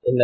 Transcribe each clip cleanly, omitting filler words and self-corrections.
إن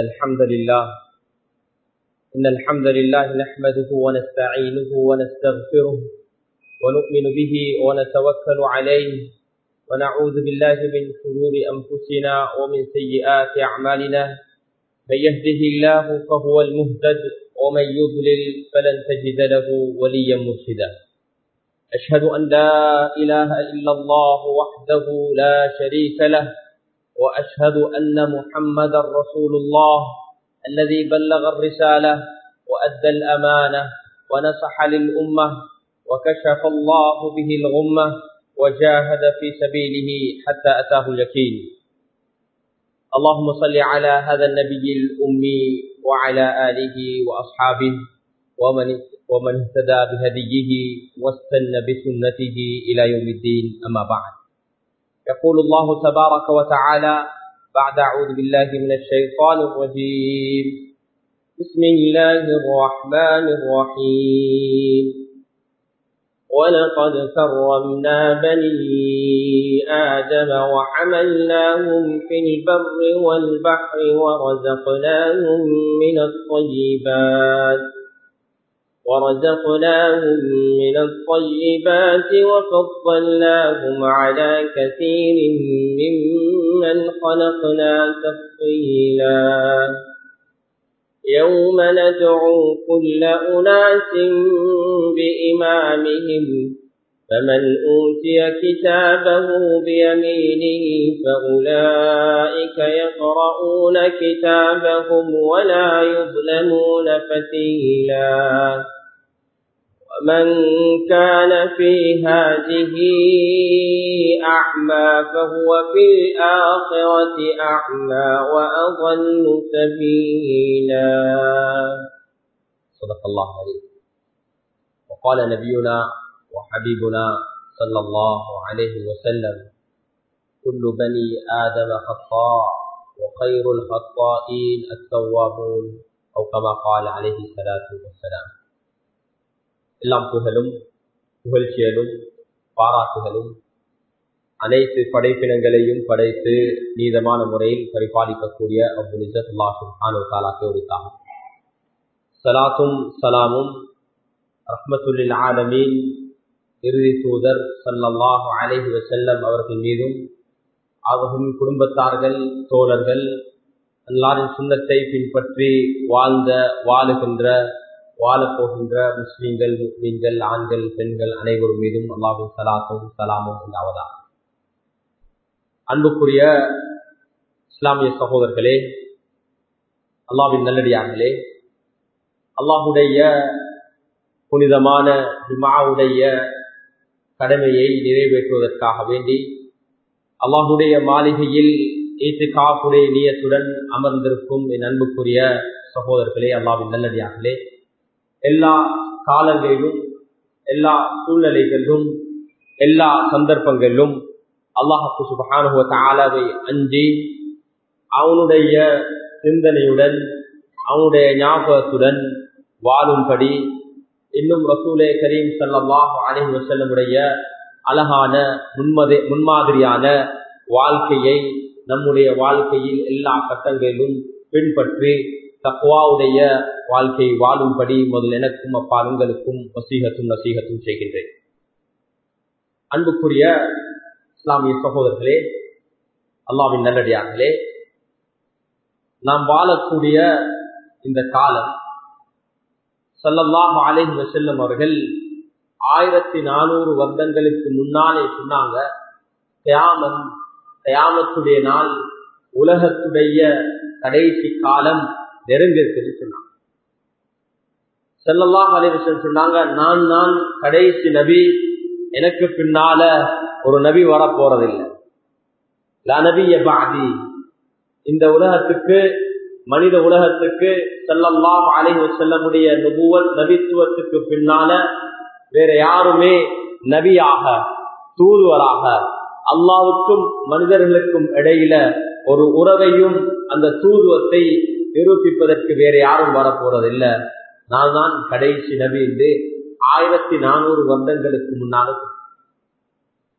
الحمد لله نحمده ونستعينه ونستغفره ونؤمن به ونتوكل عليه ونعوذ بالله من شرور أنفسنا ومن سيئات أعمالنا من يهده الله فهو المهتد ومن يضلل فلن تجد له وليا مرشدا أشهد أن لا إله إلا الله وحده لا شريك له وأشهد أن محمدا رسول الله الذي بلغ الرسالة وأدى الأمانة ونصح للأمة وكشف الله به الغمة وجاهد في سبيله حتى أتاه اليقين. اللهم صل على هذا النبي الأمي وعلى آله وأصحابه ومن اهتدى بهديه واستنى بسنته إلى يوم الدين. أما بعد، يقول الله تبارك وتعالى بعد أعوذ بالله من الشيطان الرجيم: بسم الله الرحمن الرحيم. ولقد كرمنا بني آدم وحملناهم في البر والبحر ورزقناهم من الطيبات وفضلناهم على كثير ممن خلقنا تفضيلا. يوم ندعو كل أناس بإمامهم فمن أوتي كتابه بيمينه فأولئك يقرؤون كتابهم ولا يظلمون فتيلا. ومن كان في هذه أعمى فهو في الآخرة أعمى وأضل سبيلا. صدق الله عليه. وقال نبينا وحبيبنا صلى الله عليه وسلم: كل بني آدم خطاء وخير الخطائين التوابون، أو كما قال عليه الصلاة والسلام. எல்லாம் புகழும் புகழ்ச்சியலும் பாராட்டுகளும் அனைத்து படைப்பினங்களையும் படைத்து நீதமான முறையில் பரிபாலிக்கக்கூடிய அல்லாஹ் சுப்ஹானஹு வ தஆலாவுக்கு உரித்தாகும். ஸலாத்தும் ஸலாமும் ரஹ்மத்துல் ஆலமீன் இறுதி தூதர் ஸல்லல்லாஹு அலைஹி வஸல்லம் அவர்கள் மீதும் அவர்களின் குடும்பத்தார்கள், தோழர்கள், அல்லாஹ்வின் சுன்னத்தை பின்பற்றி வாழுகின்ற வாழப்போகின்ற முஸ்லிம்கள், முஃமின்கள், ஆண்கள், பெண்கள் அனைவரும் மீதும் அல்லாஹ்வின் ஸலாத்தும் ஸலாமும் உண்டாவதாக. அன்புக்குரிய இஸ்லாமிய சகோதரர்களே, அல்லாஹ்வின் நல்லடியார்களே, அல்லாஹ்வுடைய புனிதமான ஜும்ஆவுடைய கடமையை நிறைவேற்றுவதற்காக வேண்டி அல்லாஹ்வுடைய மாளிகையில் இத்திகாஃபுடைய நியத்துடன் அமர்ந்திருக்கும் என் அன்புக்குரிய சகோதரர்களே, அல்லாஹ்வின் நல்லடியார்களே, எல்லா காலங்களிலும், எல்லா சூழ்நிலைகளிலும், எல்லா சந்தர்ப்பங்களிலும் அல்லாஹ் சுப்ஹானஹு வ தஆலாவை அஞ்சி அவனுடைய சிந்தனையுடன், அவனுடைய ஞாபகத்துடன் வாழும்படி இன்னும் ரசூலே கரீம் ஸல்லல்லாஹு அலைஹி வஸல்லமுடைய அழகான முன்மாதிரியான வாழ்க்கையை நம்முடைய வாழ்க்கையில் எல்லா கட்டங்களிலும் பின்பற்றி தக்வாவுடைய வாழ்க்கை வாழும்படி முதல் எனக்கும் அப்பாலுங்களுக்கும் நசீகத்தும் செய்கின்றேன். அன்புக்குரிய இஸ்லாமிய சகோதரர்களே, அல்லாஹ்வின் நல்லடியார்களே, நாம் வாழக்கூடிய இந்த காலம் ஸல்லல்லாஹு அலைஹி வஸல்லம் அவர்கள் 1400 வருடங்களுக்கு முன்னாலே சொன்னாங்க, கியாமத்துடைய நாள், உலகத்துடைய கடைசி காலம் நெருங்கிருக்குன்னு சொன்னாங்க. ஸல்லல்லாஹு அலைஹி வஸல்லம் சொன்னாங்க, நான் கடைசி நபி, எனக்கு பின்னால ஒரு நபி வர போறதில்லை. லா நபிய பஅதி. இந்த உலகத்துக்கு, மனித உலகத்துக்கு ஸல்லல்லாஹு அலைஹி வஸல்லமுடைய நபித்துவத்துக்கு பின்னால வேற யாருமே நபியாக, தூதுவராக, அல்லாஹ்வுக்கும் மனிதர்களுக்கும் இடையில ஒரு உறவையும் அந்த தூதுவத்தை நிரூபிப்பதற்கு வேற யாரும் வரப்போறதில்லை. நான் தான் கடைசி நபி என்று 1400 வருடங்களுக்கு முன்னால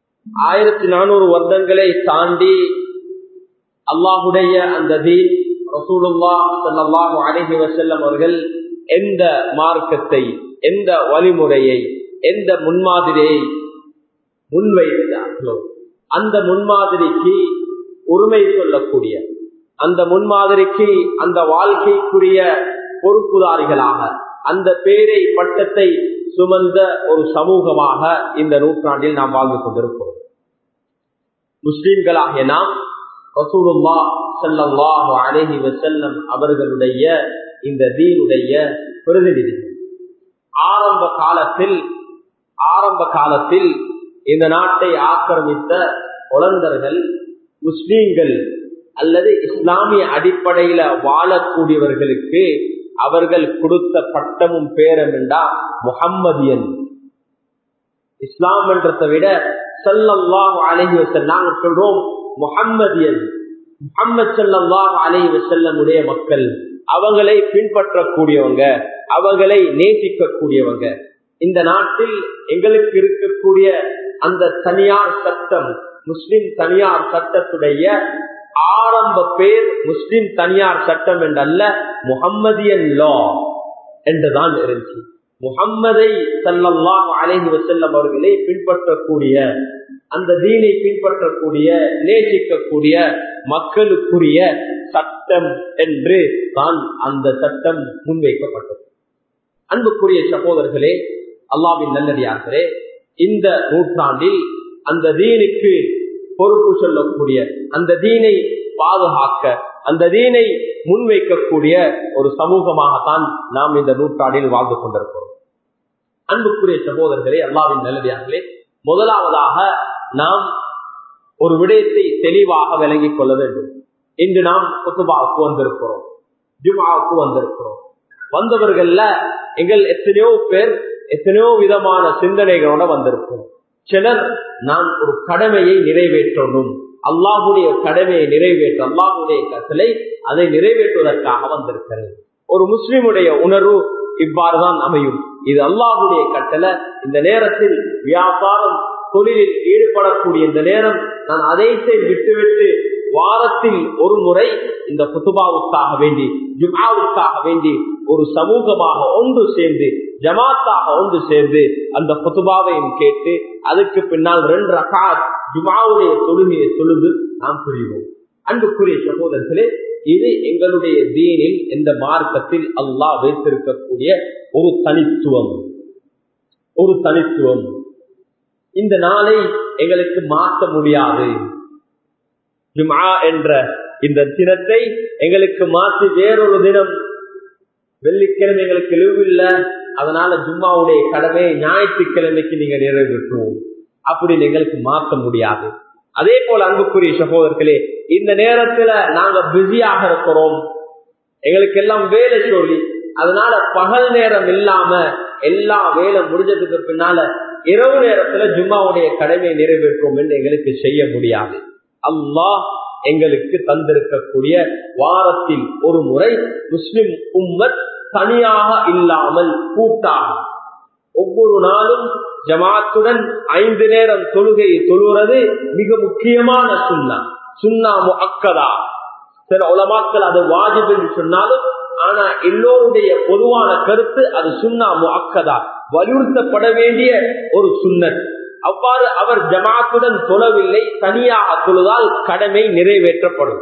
1400 வருடங்களை தாண்டி அல்லாஹுடைய அந்த தீன், ரசூலுல்லாஹ் ஸல்லல்லாஹு அலைஹி வஸல்லம் அவர்கள் எந்த மார்க்கத்தை, எந்த வழிமுறையை, எந்த முன்மாதிரியை முன்வைத்தார்களோ அந்த முன்மாதிரிக்கு உரிமை சொல்லக்கூடிய, அந்த முன்மாதிரிக்கு அந்த வாழ்க்கைக்குரிய பொறுப்புதாரிகளாக அந்த பேரை பட்டத்தை சுமந்த ஒரு சமூகமாக இந்த நூற்றாண்டில் நாம் வாழ்ந்து கொண்டிருக்கிறோம். முஸ்லிம்களாகிய நாம் ரசூலுல்லாஹ் ஸல்லல்லாஹு அலைஹி வஸல்லம் அவர்களுடைய இந்த தீனுடைய பிரதிநிதிகள். ஆரம்ப காலத்தில் இந்த நாட்டை ஆக்கிரமித்த ஒலந்தர்கள் முஸ்லீம்கள் அல்லது இஸ்லாமிய அடிப்படையில வாழக்கூடியவர்களுக்கு அவர்கள் கொடுத்த பட்டமும் பேரும் என்றா முஹம்மதியன். இஸ்லாம் என்றதை விட ஸல்லல்லாஹு அலைஹி வஸல்லம் நாங்கள் சொல்றோம் முஹம்மதியன். முஹம்மது ஸல்லல்லாஹு அலைஹி வஸல்லம் உடைய மக்கள், அவங்களை பின்பற்றக்கூடியவங்க, அவங்களை நேசிக்கக்கூடியவங்க. இந்த நாட்டில் எங்களுக்கு இருக்கக்கூடிய அந்த தனியார் சட்டம், முஸ்லிம் தனியார் சட்டத்துடைய ஆரம்ப பேர் முஸ்லிம் தனியார் சட்டம் என்றல்ல, முஹம்மதியன் லா என்றுதான் இருந்துச்சு. முஹம்மதை ஸல்லல்லாஹு அலைஹி வஸல்லம் அவர்களை பின்பற்றக்கூடிய, அந்த தீனை பின்பற்றக்கூடிய, நேசிக்கக்கூடிய மக்களுக்குரிய சட்டம் என்று தான் அந்த சட்டம் முன்வைக்கப்பட்டது. அன்புக்குரிய சகோதரர்களே, அல்லாஹ்வின் நல்லடியார்களே, இந்த நூற்றாண்டில் அந்த தீனுக்கு பொறுப்பு சொல்லக்கூடிய, அந்த தீனை பாதுகாக்க, அந்த தீனை முன்வைக்கக்கூடிய ஒரு சமூகமாகத்தான் நாம் இந்த நூற்றாண்டில் வாழ்ந்து கொண்டிருக்கிறோம். அன்புக்குரிய சகோதரர்களே, அல்லாஹ்வின் நல்லடியார்களே, முதலாவதாக நாம் ஒரு விடயத்தை தெளிவாக விளங்கிக் கொள்ள வேண்டும். இன்று நாம் குத்துபாவுக்கு வந்திருக்கிறோம், ஜும்ஆவுக்கு வந்திருக்கிறோம். வந்தவர்கள்ல எங்கள் எத்தனையோ பேர் எத்தனையோ விதமான சிந்தனைகளோட வந்திருப்போம். சிலர் நான் ஒரு கடமையை நிறைவேற்றணும், அல்லாஹ்வுடைய கடமையை நிறைவேற்ற, அல்லாஹ்வுடைய கட்டளை அதை நிறைவேற்றுவதற்காக வந்திருக்கிறேன். ஒரு முஸ்லிமுடைய உணர்வு இவ்வாறுதான் அமையும். இது அல்லாஹ்வுடைய கட்டளை. இந்த நேரத்தில் வியாபாரம் தொழிலில் ஈடுபடக்கூடிய இந்த நேரம் நான் அதைத்தை விட்டுவிட்டு வாரத்தில் ஒரு முறை இந்த குத்துபாவுக்காக வேண்டி, ஜும்ஆவுக்காக வேண்டி ஒரு சமூகமாக ஒன்று சேர்ந்து, ஜமாத்தாக ஒன்று சேர்ந்து அந்த குத்துபாவையும் கேட்டு அதுக்கு பின்னால் 2 ரகாத் ஜும்ஆவுடைய தொழுகையை தொழுது நாம் புரிவோம். அன்புக்குரிய சகோதரர்களே, இது எங்களுடைய தீனில், இந்த மார்க்கத்தில் அல்லாஹ் வைத்திருக்கக்கூடிய ஒரு தனித்துவம். இந்த நாளை எங்களுக்கு மாற்ற முடியாது. ஜும்ஆ என்ற இந்த தினத்தை எங்களுக்கு மாற்றி வேறொரு தினம், வெள்ளிக்கிழமை எங்களுக்கு லீவு இல்லை, அதனால ஜும்மாவுடைய கடமையை ஞாயிற்றுக்கிழமைக்கு நீங்க நிறைவேற்றுவோம் அப்படின்னு எங்களுக்கு மாற்ற முடியாது. அதே போல அன்புக்குரிய சகோதரர்களே, இந்த நேரத்துல நாங்க பிஸியாக இருக்கிறோம், எங்களுக்கு எல்லாம் வேலை சொல்லி, அதனால பகல் நேரம் இல்லாம எல்லா வேலை முடிஞ்சதுக்கு பின்னால இரவு நேரத்துல ஜும்மாவுடைய கடமையை நிறைவேற்றுவோம் என்று எங்களுக்கு செய்ய முடியாது. அல்லாஹ் எங்களுக்கு தந்திருக்கக்கூடிய வாரத்தில் ஒரு முறை முஸ்லிம் உம்மத் தனியாக இல்லாமல் கூட்டாக ஒவ்வொரு நாளும் ஜமாத்துடன் 5 நேரம் தொழுகையை தொழுகிறது மிக முக்கியமான சுன்னா முஅக்கதா. சில உலமாக்கள் அது வாஜிப் என்று சொன்னாலும், ஆனா எல்லோருடைய பொதுவான கருத்து அது சுன்னா முஅக்கதா, வலியுறுத்தப்பட வேண்டிய ஒரு சுன்னத். அவ்வாறு அவர் ஜமாத்துடன் தொழவில்லை, தனியாக தொழுதால் கடமை நிறைவேற்றப்படும்.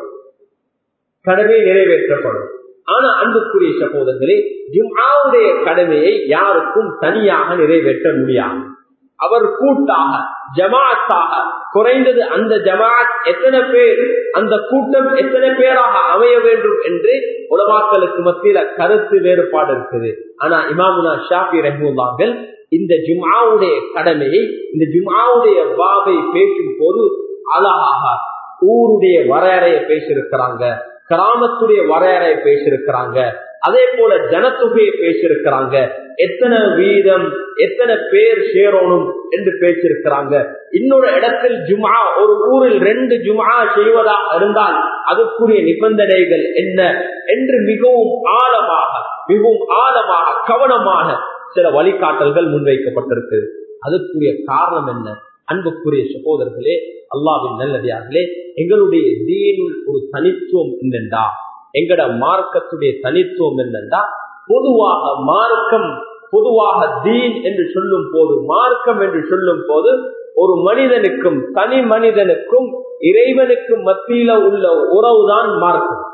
ஆனா அன்புக்குரிய சகோதரர்களே, ஜும்ஆவுடைய கடமையை யாருக்கும் தனியாக நிறைவேற்ற முடியாது. அவர் கூட்டாக, ஜமாஅத்தாக, குறைந்தது அந்த ஜமாஅத் எத்தனை பேர், அந்த கூட்டம் எத்தனை பேராக அமைய வேண்டும் என்று உலமாக்களுக்கு மத்தியில கருத்து வேறுபாடு இருக்குது. ஆனா இமாமுனா ஷாஃபி ரஹ்மத்துல்லாஹி இந்த ஜும்ஆவுடைய கடமையை, இந்த ஜும்ஆவுடைய பாபை பேசும் போது அழகாக ஊருடைய வரையறையை பேசியிருக்கிறாங்க, கிராமத்துடைய வரையறையை பேசியிருக்கிறாங்க, அதே போல ஜனத்தொகையை பேசியிருக்கிறாங்க, எத்தனை வீதம், எத்தனை பேர் சேரணும் என்று பேசியிருக்கிறாங்க. இன்னொரு இடத்தில் ஜும்ஆ, ஒரு ஊரில் 2 ஜும்ஆ செய்வதா இருந்தால் அதுக்குரிய நிபந்தனைகள் என்ன என்று மிகவும் ஆழமாக கவனமாக சில வழிகாட்டல்கள் முன்வைக்கப்பட்டிருக்கு. அதுக்குரிய காரணம் என்ன? அன்புக்குரிய சகோதரர்களே, அல்லாஹ்வின் நல்லடியார்களே, எங்களுடைய தீனுல் ஒரு தனித்துவம் என்னென்றா, எங்கட மார்க்கத்துடைய தனித்துவம் என்னன்னா, பொதுவாக தீன் என்று சொல்லும் போது, மார்க்கம் என்று சொல்லும் போது, ஒரு மனிதனுக்கும் தனி மனிதனுக்கும் இறைவனுக்கும் மத்தியில உள்ள உறவுதான் மார்க்கம்.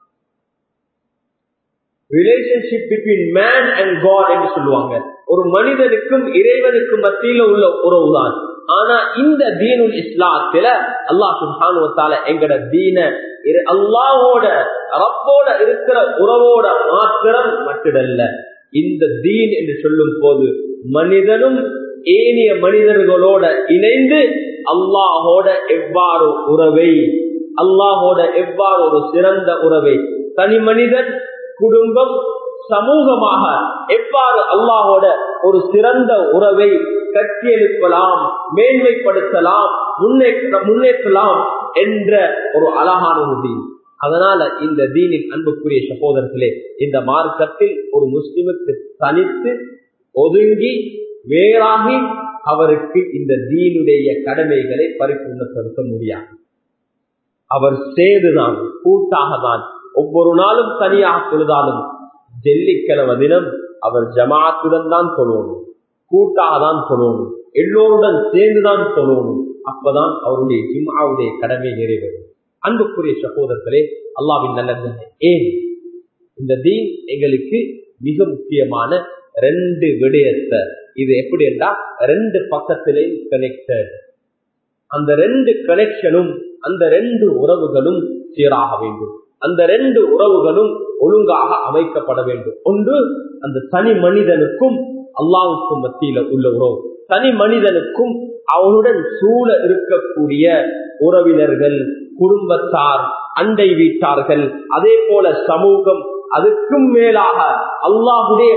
Relationship between man and God என்று சொல்லுவாங்க. ஒரு மனிதனுக்கும் இறைவனுக்கும் மத்தியில உள்ள உறவுதான். ஆனா இந்த தீனுல் இஸ்லாத்துல அல்லாஹ் சுப்ஹானஹு வ தஆலா எங்கட தீன அல்லாஹ்வோட ரப்போட இருக்கிற உறவோட மாத்திரம் மட்டுமல்ல, இந்த தீன் என்று சொல்லும் போது மனிதனும் ஏனைய மனிதர்களோட இணைந்து அல்லாஹோட எவ்வாறு உறவை, அல்லாஹோட எவ்வாறு ஒரு சிறந்த உறவை, தனி மனிதன், குடும்பம், சமூகமாக எவ்வாறு அல்லாஹோட ஒரு சிறந்த உறவை கட்டியெழுப்பலாம், மேன்மைப்படுத்தலாம், முன்னேற்றலாம் என்ற ஒரு அழகான ஒரு தீன். அதனால இந்த தீனின் அன்புக்குரிய சகோதரர்களே, இந்த மார்க்கத்தில் ஒரு முஸ்லிமுக்கு தனித்து ஒதுங்கி வேறாகி அவருக்கு இந்த தீனுடைய கடமைகளை பரிபூர்ணப்படுத்த முடியாது. அவர் சேர்ந்துதான், கூட்டாக தான், ஒவ்வொரு நாளும் தனியாக தொழுதாலும் வெள்ளிக்கிழமை தினம் அவர் ஜமாத்துடன் தான் தொழணும், கூட்டாக தான் தொழணும், எல்லோருடன் சேர்ந்துதான் தொழணும். அப்பதான் அவருடைய ஜும்ஆவுடைய கடமை நிறைவேறும். அன்புக்குரிய சகோதரர்களே, அல்லாஹ்வின் நல்லடியார்களே, ஏன் இந்த தீன் எங்களுக்கு மிக முக்கியமான 2 விடயத்தை, இது எப்படி என்றால் 2 பக்கத்திலே கனெக்டட். அந்த 2 கனெக்ஷனும், அந்த 2 உறவுகளும் சீராக வேண்டும். அந்த 2 உறவுகளும் ஒழுங்காக அமைக்கப்பட வேண்டும். ஒன்று, அந்த தனி மனிதனுக்கும் அல்லாஹ்வுக்கும் மத்தியில உள்ள உறவு. தனி மனிதனுக்கும் அவனுடன் சூழ இருக்கக்கூடிய உறவினர்கள், குடும்பத்தார், அண்டை வீட்டார்கள், அதே போல சமூகம், அதுக்கும் மேலாக அல்லாஹ்வுடைய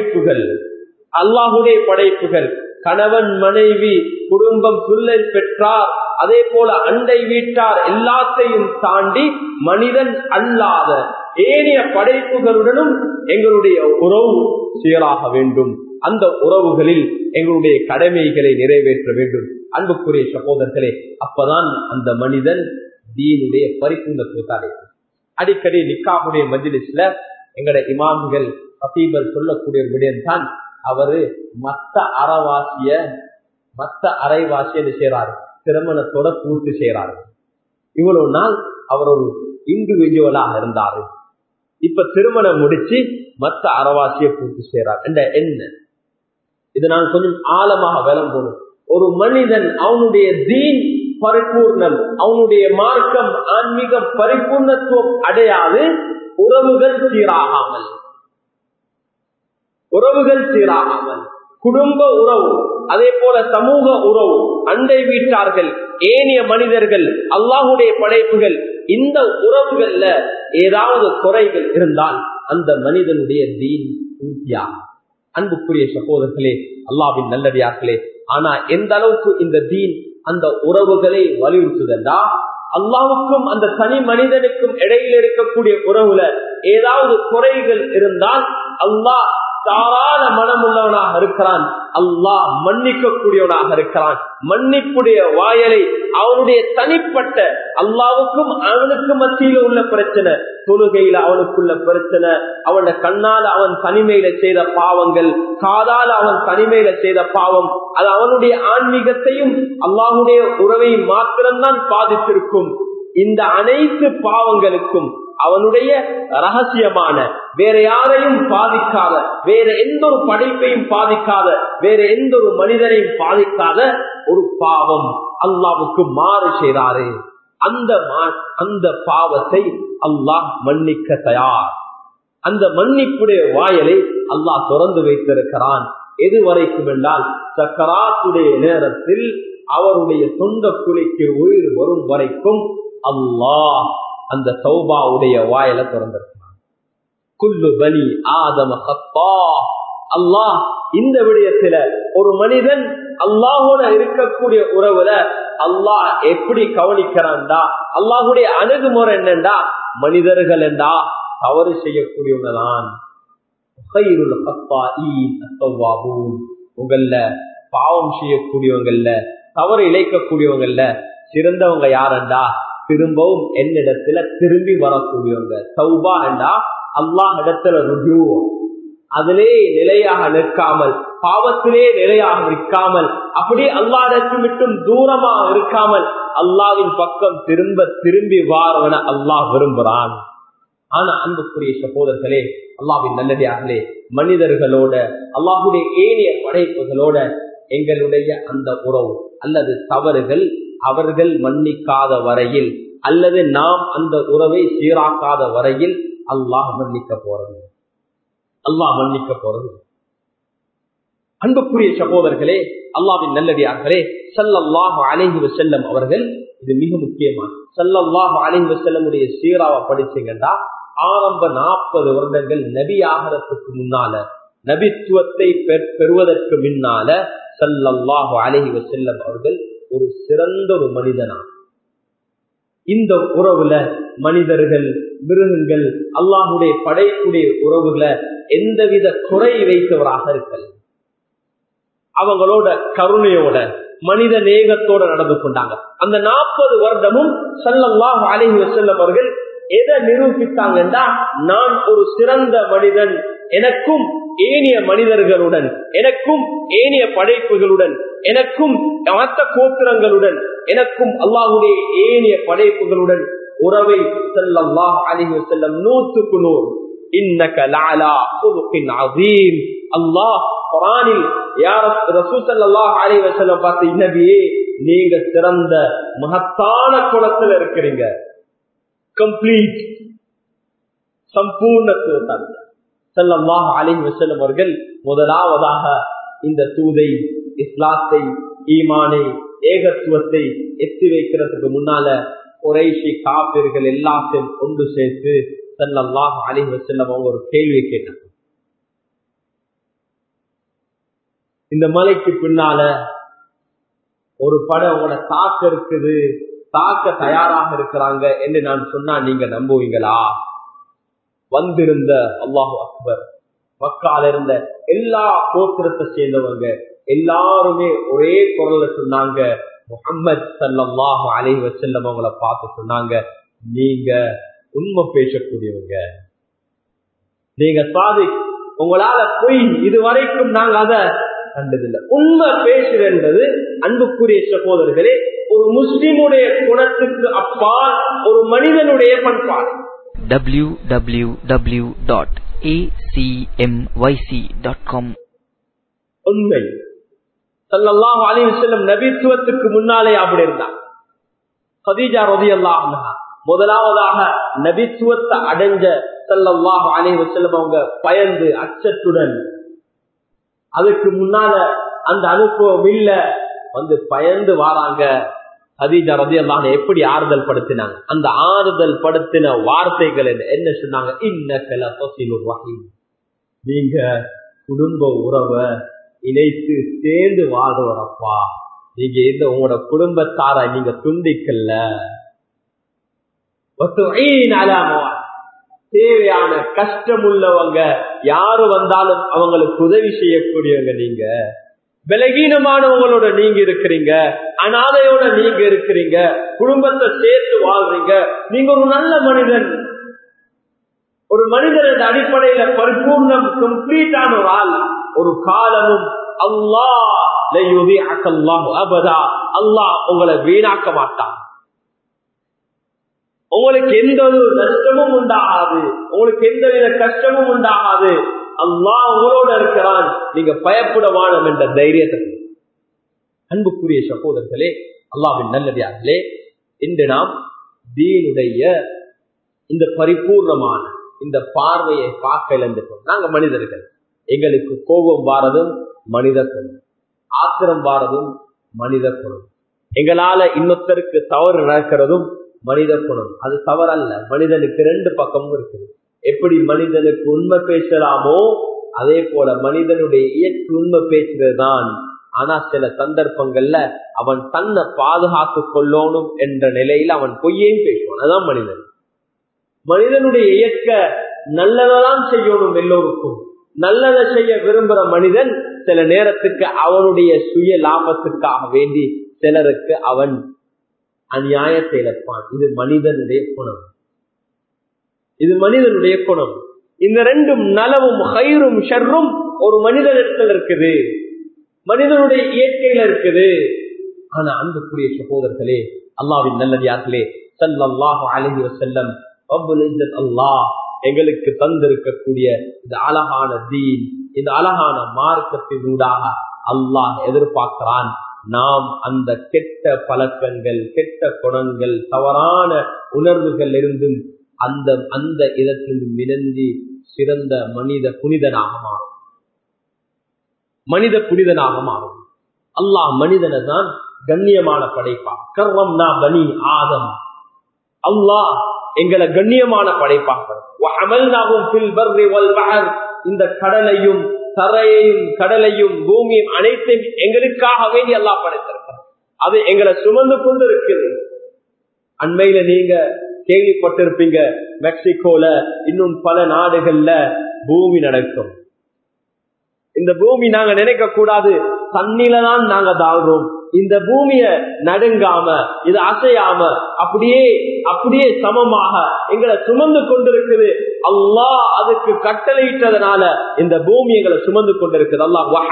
படைப்புகள், கணவன், மனைவி, குடும்பம், பிள்ளை பெற்றார், அதே போல அண்டை வீட்டார், எல்லாத்தையும் தாண்டி மனிதன் அல்லாத ஏனைய படைப்புகளுடனும் எங்களுடைய உறவு சீராக வேண்டும். அந்த உறவுகளில் எங்களுடைய கடமைகளை நிறைவேற்ற வேண்டும். அன்புக்குரிய சகோதரர்களே, அப்பதான் அந்த மனிதன் தீனுடைய பரிபூர்ணத்துவத்தாலே. அடிக்கடி நிக்காஹுடைய மஜ்லிஸ்ல எங்கட இமாம்கள், கதீபர் சொல்லக்கூடிய ஒரு விடயம் தான், அவரு மத்த அரைவாசிய செய்யறாரு, திருமணத்தோட பூர்த்தி செய்யறாரு. இவ்வளவு நாள் அவர் ஒரு இண்டிவிஜுவலாக இருந்தாரு, இப்ப திருமணம் முடிச்சு மத்த அரைவாசிய பூர்த்தி செய்யறாரு. என்ன இது நான் கொஞ்சம் ஆழமாக விளங்கணும். ஒரு மனிதன் அவனுடைய தீன் பரிபூர்ணம், அவனுடைய மார்க்கம், ஆன்மீகம் பரிபூர்ணத்துவம் அடையாது உறவுகள் சீராகாமல், குடும்ப உறவு, அதே போல சமூக உறவு, அண்டை வீட்டார்கள், ஏனைய மனிதர்கள், அல்லாஹ்வுடைய படைப்புகள், இந்த உறவுகள்ல ஏதாவது குறைகள் இருந்தால் அந்த மனிதனுடைய தீன் பூர்த்தியாகும். அன்புக்குரிய சகோதரர்களே, அல்லாஹ்வின் நல்லடியார்களே, ஆனா எந்த அளவுக்கு இந்த தீன் அந்த உறவுகளை வலியுறுத்துதா, அல்லாஹ்வுக்கும் அந்த தனி மனிதனுக்கும் இடையில் இருக்கக்கூடிய உறவுல ஏதாவது குறைகள் இருந்தால் அல்லாஹ் தாராள மனமுள்ளவனாக இருக்கிறான், அல்லாஹ் மன்னிக்க கூடியவனாக இருக்கிறான். மன்னிப்புடைய வாயலை அவனுடைய தனிப்பட்ட அல்லாஹ்வுக்கும் அவனுக்கு மத்தியில உள்ள பிரச்சனை, தொழுகையில அவனுக்குள்ள பிரச்சனை, அவன கண்ணால அவன் தனிமையில செய்த பாவங்கள், காதால அவன் தனிமையில செய்த பாவம், அது அவனுடைய ஆன்மீகத்தையும் அல்லாஹ்வுடைய உறவை மாத்திரம்தான் பாதித்திருக்கும். இந்த அனைத்து பாவங்களுக்கும் அவனுடைய ரகசியமான, வேற யாரையும் பாதிக்காத, வேற எந்த ஒரு படைப்பையும் பாதிக்காத, வேற எந்த ஒரு மனிதனையும் பாதிக்காத ஒரு பாவம் அல்லாஹ்வுக்கு மாறு செய்தாரு. அந்த பாவத்தை அல்லாஹ் மன்னிக்க தயார். அந்த மன்னிப்புடைய வாயலை அல்லாஹ் திறந்து வைத்திருக்கிறான். எதுவரைக்கும் என்றால், சக்கராத்துடைய நேரத்தில் அவருடைய சொந்த குழிக்கு உயிர் வரும் வரைக்கும் அல்லாஹ் அந்த தௌபாவுடைய வாயில திறந்திருக்கிறான். குல்லு பனி ஆதம கத்தா. அல்லாஹ் இந்த விடயத்துல ஒரு மனிதன் அல்லாஹோட இருக்கக்கூடிய உறவுல அல்லாஹ் எப்படி கவனிக்கிறான்டா, அல்லாஹுடைய அணுகுமுறை என்னண்டா, மனிதர்கள் என்றா தவறு செய்யக்கூடியவங்கதான். உங்கள பாவம் செய்யக்கூடியவங்கல்ல, தவறு இழைக்கக்கூடியவங்கல்ல சிறந்தவங்க யாரண்டா, திரும்பவும் என்னிடத்துல திரும்பி வரக்கூடியவங்க. தௌபா என்றா அல்லாஹ் இடத்துல ருஜூ, அதிலே நிலையாக நிற்காமல், பாவத்திலே நிலையாக நிற்காமல், அப்படி அல்லாஹ்விற்கு விட்டும் தூரமாக இருக்காமல் அல்லாஹ்வின் பக்கம் திரும்பி வாரவன அல்லாஹ் விரும்புகிறான். ஆனா அன்புக்குரிய சகோதரர்களே, அல்லாஹ்வின் நல்லடியார்களே, மனிதர்களோட அல்லாஹ்வுடைய ஏனைய படைப்புகளோட எங்களுடைய அந்த உறவு அல்லது தவறுகள் அவர்கள் மன்னிக்காத வரையில் அல்லது நாம் அந்த உறவை சீராக்காத வரையில் அல்லாஹ் மன்னிக்க போறது. அன்புக்குரிய சகோதரர்களே, அல்லாஹ்வின் நல்லடியார்களே, ஸல்லல்லாஹு அலைஹி வஸல்லம் அவர்கள், இது மிக முக்கியமான, ஸல்லல்லாஹு அலைஹி வஸல்லமுடைய சீராவை படிச்சீங்கன்னா ஆரம்ப 40 வருடங்கள் நபி ஆகிறதுக்கு முன்னால, நபித்துவத்தை பெறுவதற்கு முன்னால ஸல்லல்லாஹு அலைஹி வஸல்லம் அவர்கள் ஒரு சிறந்த ஒரு மனிதனா. இந்த உறவுல மனிதர்கள், மிருகங்கள், அல்லாஹ்வுடைய படைப்புடைய உறவுல எந்தவித குறை வைத்தவராக இருக்கல. அவங்களோட கருணையோட மனித நேகத்தோட நடந்து கொண்டாங்க. அந்த 40 வருடமும் ஸல்லல்லாஹு அலைஹி வஸல்லம் அவர்கள் எதை நிரூபித்தாங்கன்னா, நான் ஒரு சிறந்த மனிதன், எனக்கும் ஏனைய மனிதர்களுடன், எனக்கும் ஏனைய படைப்புகளுடன், எனக்கும் மற்ற கோத்திரங்களுடன், எனக்கும் அல்லாஹ்வுடைய ஏனைய படைப்புகளுடன் உறவை ஸல்லல்லாஹு அலைஹி வஸல்லம் 100க்கு 100 இன்னக லஅலா குலுகின் அதீம். அல்லாஹ் குர்ஆனில் யா ரசூல் ஸல்லல்லாஹு அலைஹி வஸல்லம் பார்த்து, நபியே நீங்க சிறந்த மகத்தான குணத்துல இருக்கிறீங்க, கம்ப்ளீட் சம்பூர்ணத்துவம். ஸல்லல்லாஹு அலைஹி வஸல்லம் அவர்கள் முதலாவதாக இந்த தூதை, இஸ்லாத்தை, ஈமானை, ஏகத்துவத்தை எத்தி வைக்கிறதுக்கு முன்னால குறைஷி காபிர்கள் எல்லாத்தையும் கொண்டு சேர்த்து ஸல்லல்லாஹு அலைஹி வஸல்லம் அவங்க ஒரு கேள்வி கேட்டாங்க. இந்த மலைக்கு பின்னால ஒரு படம் உங்களோட தாக்க இருக்குது, தாக்க தயாராக இருக்கிறாங்க என்று நான் சொன்னா நீங்க நம்புவீங்களா? வந்திருந்த அல்லாஹு அக்பர் மக்கால இருந்த எல்லா கோத்திரத்தை சேர்ந்தவங்க எல்லாருமே ஒரே குரல்ல சொன்னாங்க, முஹம்மது ஸல்லல்லாஹு அலைஹி வஸல்லம் அவங்களை பார்த்து சொன்னாங்க, நீங்க உண்மை பேசக்கூடியவங்க, நீங்க சாதிக், உங்களால போய் இதுவரைக்கும் நாங்க அதை கண்டதில்லை. உண்மை பேசுறது அன்புக்குரிய சகோதரர்களே ஒரு முஸ்லிமுடைய குணத்துக்கு அப்பால் ஒரு மனிதனுடைய பண்பாடு. www.acmyc.com உண்மை. ஸல்லல்லாஹு அலைஹி வஸல்லம் நபித்துவத்துக்கு முன்னாலே அப்படி இருந்தார். கதீஜா ரலியல்லாஹு அன்ஹா முதலாவதாக நபித்துவத்தை அடைஞ்ச ஸல்லல்லாஹு அலைஹி வஸல்லம் அவங்க பயந்து அச்சத்துடன், அதுக்கு முன்னால அந்த அனுபவம் இல்ல, வந்து பயந்து வாராங்க. கதீஜா ரலியல்லாஹு அன்ஹா எப்படி ஆறுதல் படுத்தினாங்க? அந்த ஆறுதல் படுத்தின வார்த்தைகள் என்ன சொன்னாங்க? இன்னக லதஸிலுர் ரஹீம், நீங்க குடும்ப உறவை இணைத்து சேர்ந்து வாழ்றப்பா, நீங்க இந்த உங்களோட குடும்பத்தார நீங்க துண்டிக்கல. தேவையான கஷ்டம் உள்ளவங்க யாரு வந்தாலும் அவங்களுக்கு உதவி செய்யக்கூடியவங்க, நீங்க பலகீனமானவங்களோட நீங்க இருக்கிறீங்க, அனாதையோட நீங்க இருக்கிறீங்க, குடும்பத்தை சேர்த்து வாழ்றீங்க, நீங்க ஒரு நல்ல மனிதன். ஒரு மனிதன் என்ற அடிப்படையில பரிபூர்ணம், கம்ப்ளீட்டான ஒரு ஆள். ஒரு காலமும் அல்லாஹ் உங்களை வீணாக்க மாட்டான். உங்களுக்கு எந்த ஒரு நஷ்டமும் உண்டாகாது, உங்களுக்கு எந்தவித கஷ்டமும் உண்டாகாது. அல்லாஹ் உங்களோட இருக்கிறான், நீங்க பயப்பட வேணும் என்ற தைரியத்தை. அன்புக்குரிய சகோதரர்களே, அல்லாஹ்வின் நல்லடியார்களே, இன்று நாம் தீனுடைய இந்த பரிபூர்ணமான இந்த பார்வையை பார்க்க இழந்துட்டோம். நாங்க மனிதர்கள், எங்களுக்கு கோபம் வாரதும் மனித குணம், ஆத்திரம் வாரதும் மனித குணம், எங்களால இன்னொருத்தருக்கு தவறு நடக்கிறதும் மனித குணம். அது தவறல்ல, மனிதனுக்கு 2 பக்கமும் இருக்குது. எப்படி மனிதனுக்கு உண்மை பேசலாமோ அதே போல மனிதனுடைய இயற்கை உண்மை பேசுறதுதான். ஆனா சில சந்தர்ப்பங்கள்ல அவன் தன்னை பாதுகாத்துக் கொள்ளணும் என்ற நிலையில் அவன் பொய்யையும் பேசுவான். அதான் மனிதன். மனிதனுடைய இயற்கை நல்லதான் செய்யணும், எல்லோருக்கும் நல்லதை செய்ய விரும்புற மனிதன் சில நேரத்துக்கு அவனுடைய சுய லாபத்துக்காக வேண்டி சிலருக்கு அவன் அநியாயத்தை இழப்பான். இது மனிதனுடைய குணம். இது மனிதனுடைய குணம். இந்த ரெண்டும் நலவும் ஹைரும் ஷர்ரும் ஒரு மனிதனிடத்தில் இருக்குது, மனிதனுடைய இயற்கையில இருக்குது. ஆனா அன்புக்குரிய சகோதரர்களே, அல்லாஹ்வின் நல்லடியார்களே, ஸல்லல்லாஹு அலைஹி வஸல்லம் ரப்புல் இஸ்ஸத் அல்லாஹ் எங்களுக்கு தந்திருக்கக்கூடிய இந்த அழகான தீன், இந்த அழகான மார்க்கத்தின் ஊடாக அல்லாஹ் எதிர்பார்க்கிறான் நாம் அந்த கெட்ட பழக்கங்கள், கெட்ட குணங்கள், தவறான உணர்வுகள் இருந்தும் அந்த இடத்திலிருந்து மிதந்தி சிறந்த மனித புனிதனாக மாறும். மனித புனிதனாக மாறும். அல்லாஹ் மனிதனை தான் கண்ணியமான படைப்பான். கர்ரம்னா பனி ஆதம். அல்லாஹ் எங்களை கண்ணியமான படைப்பார்கள். இந்த கடலையும் தரையையும் கடலையும் பூமியும் அனைத்தையும் எங்களுக்காக வேண்டி அல்லாஹ் படைத்திருக்கிறார். அது எங்களை சுமந்து கொண்டு இருக்குது. அண்மையில நீங்க கேள்விப்பட்டிருப்பீங்க, மெக்சிகோல இன்னும் பல நாடுகள்ல பூமி நடக்கும். இந்த பூமி நாங்க நினைக்க கூடாது தண்ணில தான் நாங்க தாழ்றோம். இந்த பூமிய நடுங்காம, இது அசையாம அப்படியே சமமாக எங்களை சுமந்து கொண்டிருக்குது. அல்லாஹ் அதுக்கு கட்டளையிட்டதனால இந்த பூமி எங்களை சுமந்து கொண்டிருக்குது.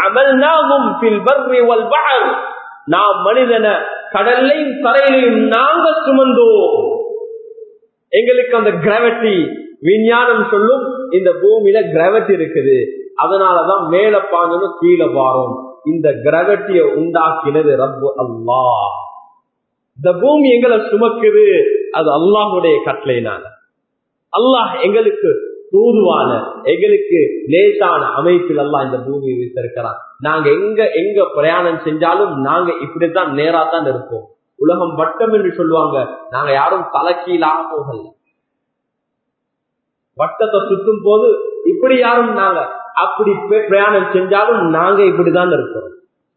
அல்லாஹ் நாம் மனிதனை கடல்லையும் தரையிலையும் நாங்க சுமந்தோம். எங்களுக்கு அந்த கிராவிட்டி, விஞ்ஞானம் சொல்லும் இந்த பூமியில கிராவிட்டி இருக்குது, அதனாலதான் மேல பாஞ்சது கீழே வாரோம். இந்த கிராவிட்டியை உண்டாக்கினது ரப்பு அல்லாஹ். இந்த பூமி எங்களை சுமக்குது, அது அல்லாஹுடைய கட்டளையினால. அல்லாஹ் எங்களுக்கு தூதுவான, எங்களுக்கு லேசான அமைப்பில் அல்லாஹ் இந்த பூமியை வைத்திருக்கிறான். நாங்க எங்க பிரயாணம் செஞ்சாலும் நாங்க இப்படித்தான் நேராத்தான் இருப்போம். உலகம் வட்டம் என்று சொல்லுவாங்க, நாங்க யாரும் தலைக்கீழாக போகல. வட்டத்தை சுற்றும் போது இப்படி யாரும் நாங்க அப்படி பிரயாணம் செஞ்சாலும் நாங்க இப்படிதான் இருக்கிறோம்.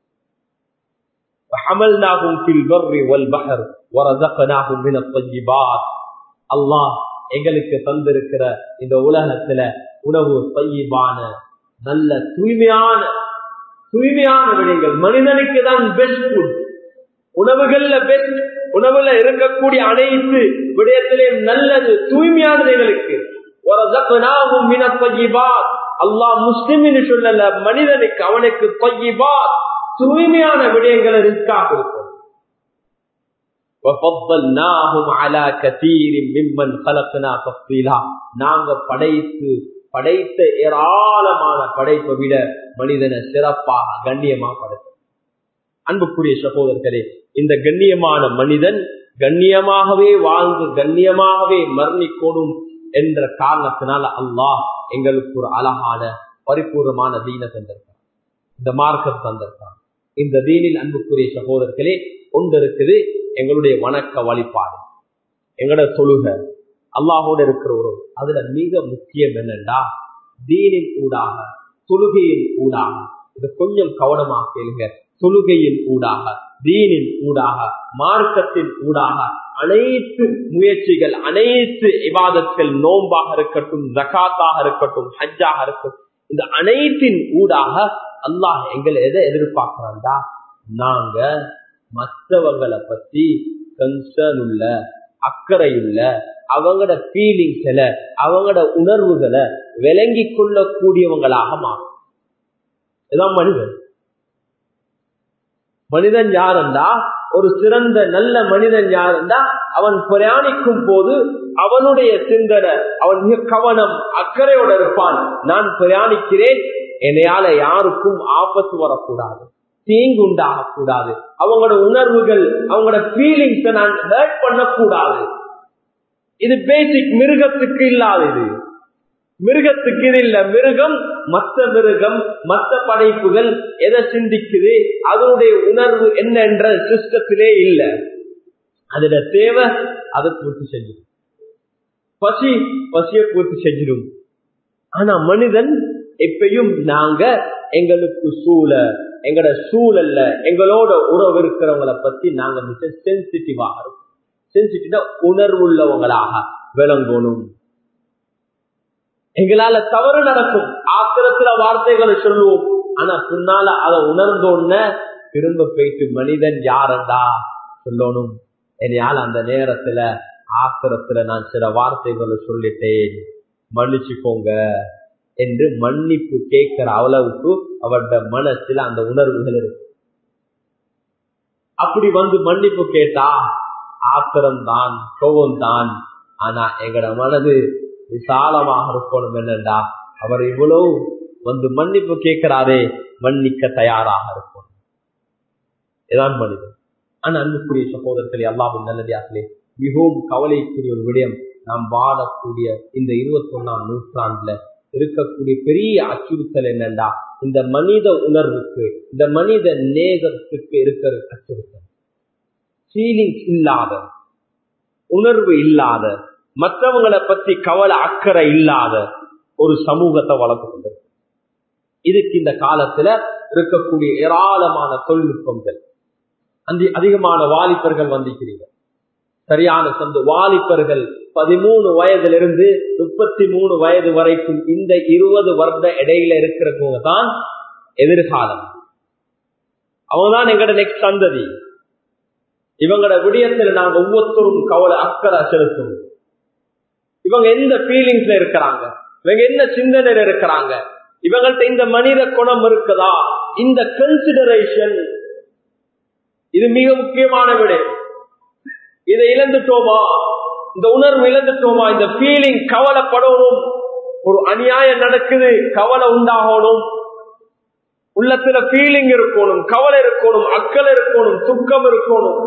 அல்லாஹ் எங்களுக்கு தந்திருக்கிற இந்த உலகத்துல உணவு தய்யிபான, நல்ல தூய்மையான விடயங்கள். மனிதனுக்கு தான் பெஸ்ட் ஃபுட். உணவுகள்ல பெஸ்ட், உணவுல இருக்கக்கூடிய அனைத்து விடயத்திலேயும் நல்லது தூய்மையானது எங்களுக்கு. அல்லாஹ் முஸ்லிம் சொல்லல, மனிதனுக்கு அவனுக்கு தய்யிபாத் தூய்மையான விடயங்களை ரிஸ்காக இருக்கும். நாங்க படைத்த ஏராளமான படைப்பை விட மனிதனை சிறப்பாக கண்ணியமாக படைத்தோம். அன்புக்குரிய சகோதரர்களே, இந்த கண்ணியமான மனிதன் கண்ணியமாகவே வாழ்ந்து கண்ணியமாகவே மரணிக்கணும் என்ற காரணத்தினால அல்லாஹ் எங்களுக்கு ஒரு அழகான பரிபூர்ணமான தீனை தந்திருக்கான், இந்த மார்க்கம் தந்திருக்கான். இந்த தீனில் அன்புக்குரிய சகோதரர்களே ஒன்று இருக்குது, எங்களுடைய வணக்க வழிபாடு, எங்களோட தொழுகை, அல்லாஹோடு இருக்கிற உறவு. அதுல மிக முக்கியம் என்னண்டா, தீனின் ஊடாக, தொழுகையின் ஊடாக, இதை கொஞ்சம் கவனமாக கேளுங்க. தொழுகையின் ஊடாக, தீனின் ஊடாக, மார்க்கத்தின் ஊடாக அனைத்து முயற்சிகள், அனைத்து இபாதத்கள், நோன்பாக இருக்கட்டும், ஜகாத்தாக இருக்கட்டும், ஹஜ்ஜாக இருக்கட்டும், இந்த அனைத்தின் ஊடாக அல்லாஹ் எங்களை எதை எதிர்பார்க்கிறான்டா, நாங்க மற்றவங்களை பத்தி கன்சர்ன் உள்ள, அக்கறையுள்ள, அவங்களோட ஃபீலிங்ஸ்ல, அவங்களோட உணர்வுகளை விளங்கி கொள்ளக்கூடியவங்களாக மாறும். இதான் மனிதன். மனிதன் யாருண்டா, ஒரு சிறந்த நல்ல மனிதன் யாருண்டா, அவன் பிரயாணிக்கும் போது அவனுடைய சிந்தனை, அவன் மிக கவனம் அக்கறையோட இருப்பான். நான் பிரயாணிக்கிறேன், என்னையால யாருக்கும் ஆபத்து வரக்கூடாது, தீங்கு உண்டாக கூடாது, அவங்களோட உணர்வுகள், அவங்களோட ஃபீலிங்ஸ் நான் ஹர்ட் பண்ணக்கூடாது. இது பேசிக், மிருகத்துக்கு இல்லாதது. மிருகத்துக்கு இது இல்ல. மிருகம், மற்ற படைப்புகள் எதை சிந்திக்குது, அதனுடைய உணர்வு என்ன என்ற சிஸ்டத்திலே இல்ல. அதோட தேவை அதை பூர்த்தி செஞ்சிடும், பசியை பூர்த்தி செஞ்சிடும். ஆனா மனிதன் எப்பயும் நாங்க எங்களுக்கு எங்களோட சூழல்ல எங்களோட உறவு இருக்கிறவங்களை பத்தி நாங்க மிக சென்சிட்டிவாக இருக்கும். சென்சிட்டிவா உணர்வு உள்ளவங்களாக விளங்கணும். எங்களால தவறு நடக்கும், ஆத்திரத்துல வார்த்தைகளை சொல்லுவோம், ஆனா பின்னால அதை உணர்ந்தோன்ன திரும்ப போயிட்டு மனிதன் யாரண்டா சொல்லணும். என்னையால் அந்த நேரத்துல ஆத்திரத்துல நான் சில வார்த்தைகளை சொல்லிட்டேன், மன்னிச்சுக்கோங்க என்று மன்னிப்பு கேட்கிற அளவுக்கு அவருடைய மனசுல அந்த உணர்வுகள் இருக்கு. அப்படி வந்து மன்னிப்பு கேட்டா ஆத்திரம் தான், கோபம் தான். ஆனா எங்கட மனது விசாலமாக இருக்கணும். என்னண்டா அவர் இவ்வளவு வந்து மன்னிப்பு கேட்கிறாரே, மன்னிக்க தயாராக இருக்கும். இதான் மனிதன். ஆனா அன்புக்குரிய சகோதரர்களே, அல்லாஹ்வின் நல்லடியார்களே, மிகவும் கவலைக்குரிய ஒரு விடயம், நாம் வாழக்கூடிய இந்த 21ஆம் நூற்றாண்டுல இருக்கக்கூடிய பெரிய அச்சுறுத்தல் என்னண்டா, இந்த மனித உணர்வுக்கு, இந்த மனித நேசத்துக்கு இருக்கிற அச்சுறுத்தல். ஃபீலிங்ஸ் இல்லாத, உணர்வு இல்லாத, மற்றவங்களை பத்தி கவலை அக்கறை இல்லாத ஒரு சமூகத்தை வளர்த்து. இதுக்கு இந்த காலத்துல இருக்கக்கூடிய ஏராளமான தொழில்நுட்பங்கள், அந்த அதிகமான வாலிபர்கள் வந்திருக்கிறீங்க. சரியான சொந்த வாலிபர்கள் 13 வயதிலிருந்து 33 வயது வரைக்கும் இந்த 20 வருட இடையில இருக்கிறவங்க தான் எதிர்காலம். அவங்கதான் எங்கட நெக்ஸ்ட் சந்ததி. இவங்களோட விடயத்தில் நாங்க ஒவ்வொருத்தரும் கவலை அக்கறை செலுத்தும். இவங்க எந்த ஃபீலிங்ஸ்ல இருக்கிறாங்க, இவங்க என்ன சிந்தனையில இருக்கிறாங்க, இவங்கள்ட்ட இந்த மனித குணம் இருக்குதா, இந்த கன்சிடரேஷன், இது மிக முக்கியமான விடயம். இதை இழந்துட்டோமா, இந்த உணர்வு இழந்துட்டோமா, இந்த ஃபீலிங் கவலைப்படணும். ஒரு அநியாயம் நடக்குது, கவலை உண்டாகணும். உள்ளத்துல ஃபீலிங் இருக்கணும், கவலை இருக்கணும், அக்கறை இருக்கணும், துக்கம் இருக்கணும்.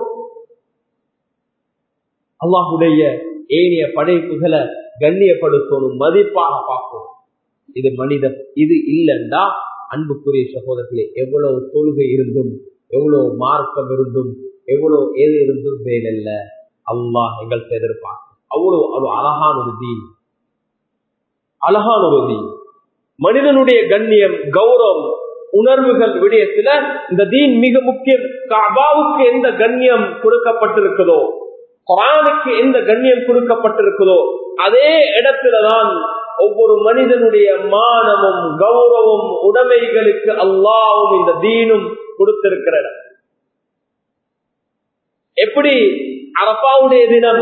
அல்லாஹ்வுடைய ஏனைய படைப்புகளை கண்ணியப்படுத்தணும், மதிப்பாக பார்க்கணும். இது மனிதன். இது இல்லைண்டா அன்புக்குரிய சகோதரர்களே, எவ்வளவு தொழுகை இருந்தும், எவ்வளவு மார்க்கம் இருந்தும், எவ்வளவு ஏது இருந்தும் வேலையில்ல. அல்லாஹ் எங்கள்கிட்ட எதிர்பார்க்க அவ்வளவு ஒரு அழகான ஒரு தீன், அழகான ஒரு தீன். மனிதனுடைய கண்ணியம், கௌரவம், உணர்வுகள் விடயத்துல இந்த தீன் மிக முக்கியம். கஅபாவுக்கு எந்த கண்ணியம் கொடுக்கப்பட்டிருக்குதோ, குர்ஆனுக்கு எந்த கண்ணியம் கொடுக்கப்பட்டிருக்குதோ, அதே இடத்துலதான் ஒவ்வொரு மனிதனுடைய மானமும் கௌரவம் உடைமைகளுக்கு அல்லாஹ்வும் இந்த தீனும் கொடுத்திருக்கிற இடம். எப்படி அரஃபாவுடைய தினம்,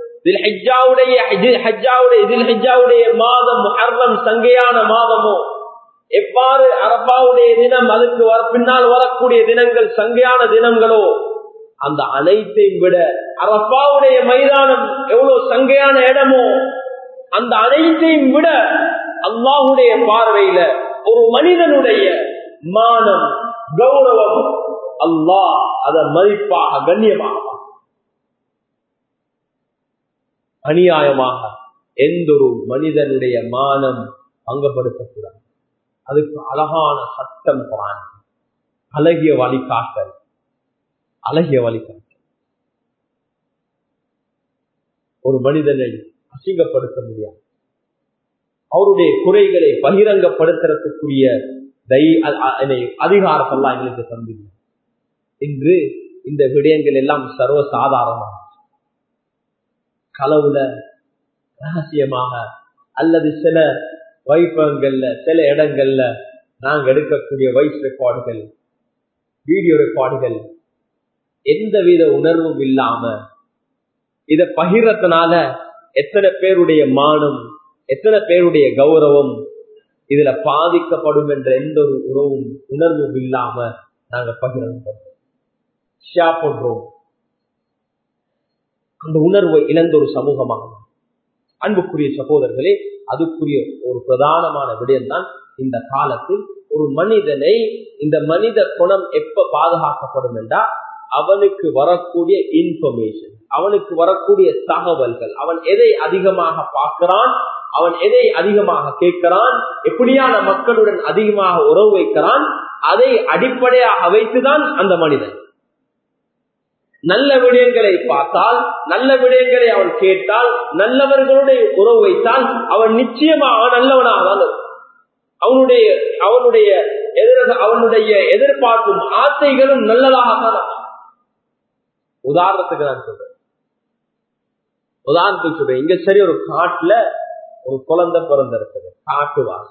தில்ஹிஜ்ஜாவுடைய மாதம் முஹர்ரம் சங்கையான மாதமோ, எவ்வாறு அரஃபாவுடைய தினம் அதுக்கு பின்னால் வரக்கூடிய தினங்கள் சங்கையான தினங்களோ, அந்த அனைத்தையும் விட அரஃபாவுடைய மைதானம் எவ்வளவு சங்கையான இடமோ, அந்த அனைத்தையும் விட அல்லாஹ்வுடைய பார்வையில ஒரு மனிதனுடைய மானம், கௌரவம், அல்லாஹ் அதை மதிப்பாக கண்ணியமாக, அநியாயமாக எந்த ஒரு மனிதனுடைய மானம் பங்கப்படுத்தக்கூடாது. அதுக்கு அழகான சட்டம் குர்ஆன், அழகிய வழிகாட்டல், அழகிய வழிகாட்டல். ஒரு மனிதனை அசிங்கப்படுத்த முடியாது, அவருடைய குறைகளை பகிரங்கப்படுத்துறதுக்குரிய அதிகாரத்தெல்லாம் எங்களுக்கு தந்தது. இன்று இந்த விடயங்கள் எல்லாம் சர்வசாதாரணமாக களவுல ரகசியமாக அல்லது சில வைபவங்கள்ல, சில இடங்கள்ல நாங்க எடுக்கக்கூடிய வாய்ஸ் ரெக்கார்டுகள், வீடியோ ரெக்கார்டுகள், எந்தவித உணர்வும் இல்லாம இத பகிர்றதுனால எத்தனை பேருடைய மானம், எத்தனை பேருடைய கௌரவம் இதுல பாதிக்கப்படும் என்ற எந்த ஒரு உணர்வும் இல்லாம நாங்க பகிர்றோம், ஷேர் பண்றோம். அந்த உணர்வை இழந்த ஒரு சமூகமாக. அன்புக்குரிய சகோதரர்களே, அதுக்குரிய ஒரு பிரதானமான விடயம் தான் இந்த காலத்தில் ஒரு மனிதனை, இந்த மனித குணம் எப்ப பாதுகாக்கப்படும் என்றா, அவனுக்கு வரக்கூடிய இன்ஃபர்மேஷன், அவனுக்கு வரக்கூடிய தகவல்கள், அவன் எதை அதிகமாக பார்க்கிறான், அவன் எதை அதிகமாக கேட்கிறான், எப்படியான மக்களுடன் அதிகமாக உறவு வைக்கிறான், அதை அடிப்படையாக வைத்துதான் அந்த மனிதன் நல்ல விடயங்களை பார்த்தால், நல்ல விடயங்களை அவன் கேட்டால், நல்லவர்களுடைய உறவு வைத்தால் அவன் நிச்சயமாக நல்லவனாக தான். அவனுடைய எதிர்பார்ப்பும் ஆசைகளும் நல்லதாகத்தான். உதாரணத்துக்கு நான் சொல்றேன், இங்க சரி, ஒரு காட்டுல ஒரு குழந்தை பிறந்திருக்குது, காட்டுவாசி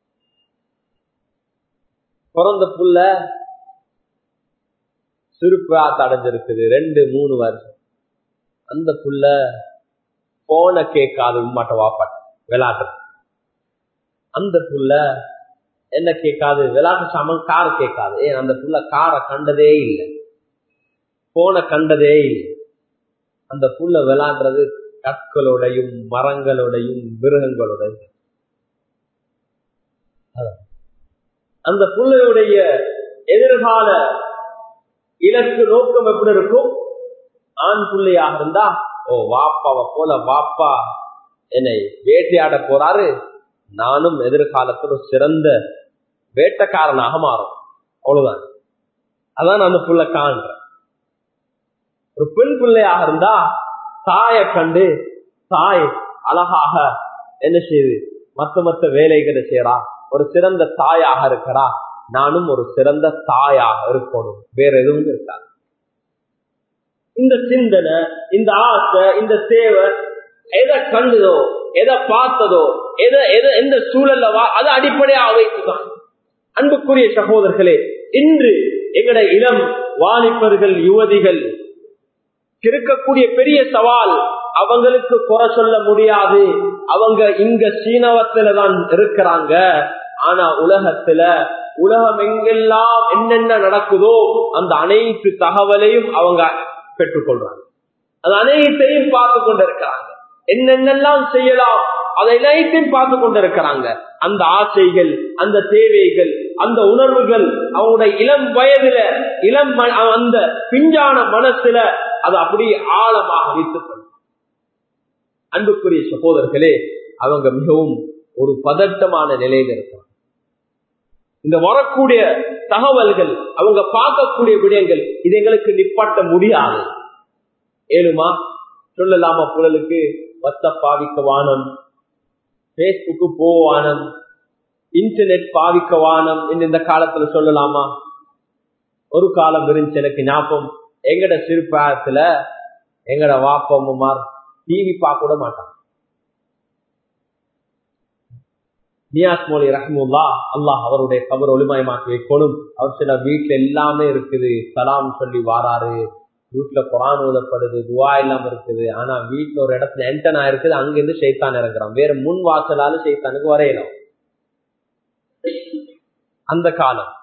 பிறந்த புள்ள சிறுப்பா அடைஞ்சிருக்குது, 2-3 வருஷம். அந்த புள்ள போன கேட்காது உம்மாட்ட வாப்பாட்ட விளையாட்டு. அந்த புள்ள என்ன கேட்காது, விளையாட்டு சாமான் கார் கேட்காது. ஏன் அந்த புள்ள காரை கண்டதே இல்லை, போன கண்டதே இல்லை. அந்த புள்ள விளையாடுறது கற்களோடையும் மரங்களோடையும் மிருகங்களோடையும். அந்த புள்ளையுடைய எதிர்கால இலக்கு நோக்கம் எப்படி இருக்கும்? ஆண் பிள்ளையாக இருந்தா, ஓ வாப்பாவை போல வாப்பா என்னை வேட்டையாட போறாரு, நானும் எதிர்காலத்தில் ஒரு சிறந்த வேட்டைக்காரனாக மாறும். அவ்வளவுதான். அதான் அந்த புள்ள காண்ற. ஒரு பெண் பிள்ளையாக இருந்தா தாயை கண்டு தாய் அழகாக என்ன செய்யுது, மத்த வேலைகளை செய்யறா, ஒரு சிறந்த தாயாக இருக்கிறா, நானும் ஒரு சிறந்த தாயாக இருக்கணும், வேற எதுவும் இருக்காது. இந்த சிந்தனை, இந்த ஆசை, இந்த தேவை எதை கண்டுதோ, எதை பார்த்ததோ, எந்த சூழல்ல அதை அடிப்படையாக வைத்துதான். அன்புக்குரிய சகோதரர்களே, இன்று எங்கட இளம் வாலிபர்கள் யுவதிகள் இருக்கக்கூடிய பெரிய சவால், அவங்களுக்கு குறை சொல்ல முடியாது. அவங்க இங்க சீனவத்துல தான் இருக்கிறாங்க. ஆனா உலகம் எங்கெல்லாம் என்னென்ன நடக்குதோ அந்த அனைத்து தகவலையும் அவங்க பெற்றுக்கொள்றாங்க. அது அனைத்தையும் பார்த்து கொண்டிருக்கிறாங்க. என்னென்னலாம் செய்யலாம் அதை அனைத்தையும் பார்த்து கொண்டிருக்கிறாங்க. அந்த ஆசைகள், அந்த தேவைகள், அந்த உணர்வுகள் அவங்களுடைய இளம் வயதுல, அந்த பிஞ்சான மனசுல அது அப்படியே ஆழமாக வைத்துக்கொள்ளும். அன்புக்குரிய சகோதரர்களே, அவங்க மிகவும் ஒரு பதட்டமான நிலையில் இருக்கிறாங்க. இந்த வரக்கூடிய தகவல்கள், அவங்க பார்க்கக்கூடிய விடயங்கள், இது எங்களுக்கு நிப்பாட்ட முடியாது. ஏழுமா சொல்லலாமா? புலலுக்கு வாட்ஸ்அப் பாவிக்க வானம், பேஸ்புக்கு போவானம், இன்டர்நெட் பாவிக்க வானம் என்று இந்த காலத்துல சொல்லலாமா? ஒரு காலம் இருந்துச்சு எனக்கு ஞாபகம். எங்கட சிறுபாயத்துல எங்கட வாப்பம்மார் டிவி பார்க்க கூட மாட்டாங்க. நியாஸ் மௌலி ரஹ்மத்துல்லாஹ், அல்லாஹ் அவருடைய கபர் ஒளிமயமாக்கி வைக்கணும். அவர் சில வீட்டுல எல்லாமே இருக்குது, சலாம் சொல்லி வாராரு, வீட்டுல குர்ஆன் ஓதப்படுது, துஆ எல்லாம் இருக்குது. ஆனா வீட்டுல ஒரு இடத்துல என்டனா இருக்குது, அங்கிருந்து ஷைத்தான் இறங்குறான். வேற முன் வாசலால ஷைத்தானுக்கு வரையலாம். அந்த காலம்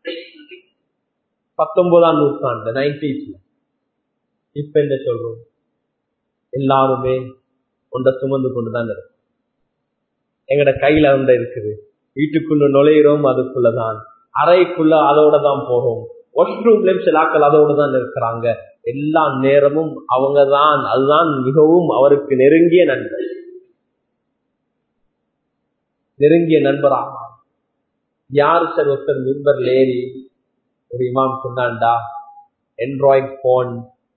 19ஆம் நூற்றாண்டு 90s. இப்ப என்ன சொல்றோம்? எல்லாருமே ஒன்றை சுமந்து கொண்டுதான் இருக்கு. எங்கட கையில ஒன்றை இருக்குது. வீட்டுக்குள்ள நுழையிறோம், அதுக்குள்ளதான். அறைக்குள்ள அதோட தான் போறோம். வாஷ்ரூம்லயும் சில ஆட்கள் அதோட தான் இருக்கிறாங்க. எல்லா நேரமும் அவங்கதான். அதுதான் மிகவும் அவருக்கு நெருங்கிய நண்பர். நெருங்கிய நண்பராக யாரு சார்? ஒருத்தர் மிம்பர்ல ஏறி ஒரு இமாம் சொன்னாண்டா, ஆண்ட்ராய்டு போன்,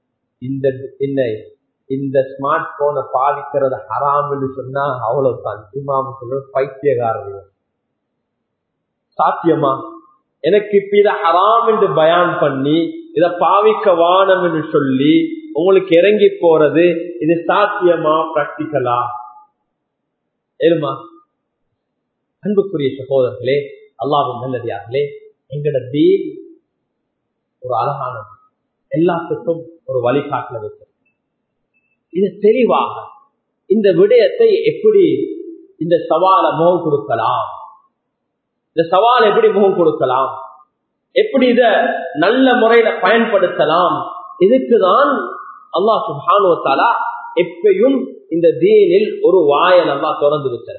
இந்த ஸ்மார்ட் போனை பாதிக்கிறது ஹராம் என்று சொன்னா அவ்வளவுதான். இமாம் சொல்ற பைத்தியகாரர்கள். சாத்தியமா? எனக்கு இப்ப இதை ஹராம் என்று பயான் பண்ணி இதை பாவிக்க வானம் என்று சொல்லி உங்களுக்கு இறங்கி போறது, இது சாத்தியமா? பிராக்டிக்கலா? ஏழுமா? அன்புக்குரிய சகோதரர்களே, அல்லாஹ்வின் நல்லடியார்களே, எங்கட தீன் ஒரு அழகானது, எல்லாத்துக்கும் ஒரு வழிகாட்டல வைக்கிறது. இது தெளிவாக இந்த விடயத்தை எப்படி, இந்த சவாலை முகம் கொடுக்கலாம், இந்த சவாலை எப்படி முகம் கொடுக்கலாம், எப்படி இத நல்ல முறையில பயன்படுத்தலாம், இதுக்குதான் அல்லாஹ் சுப்ஹானஹு வ தஆலா எப்பயும் இந்த தீனில் ஒரு வாயை அல்லாஹ் திறந்து வச்சார்.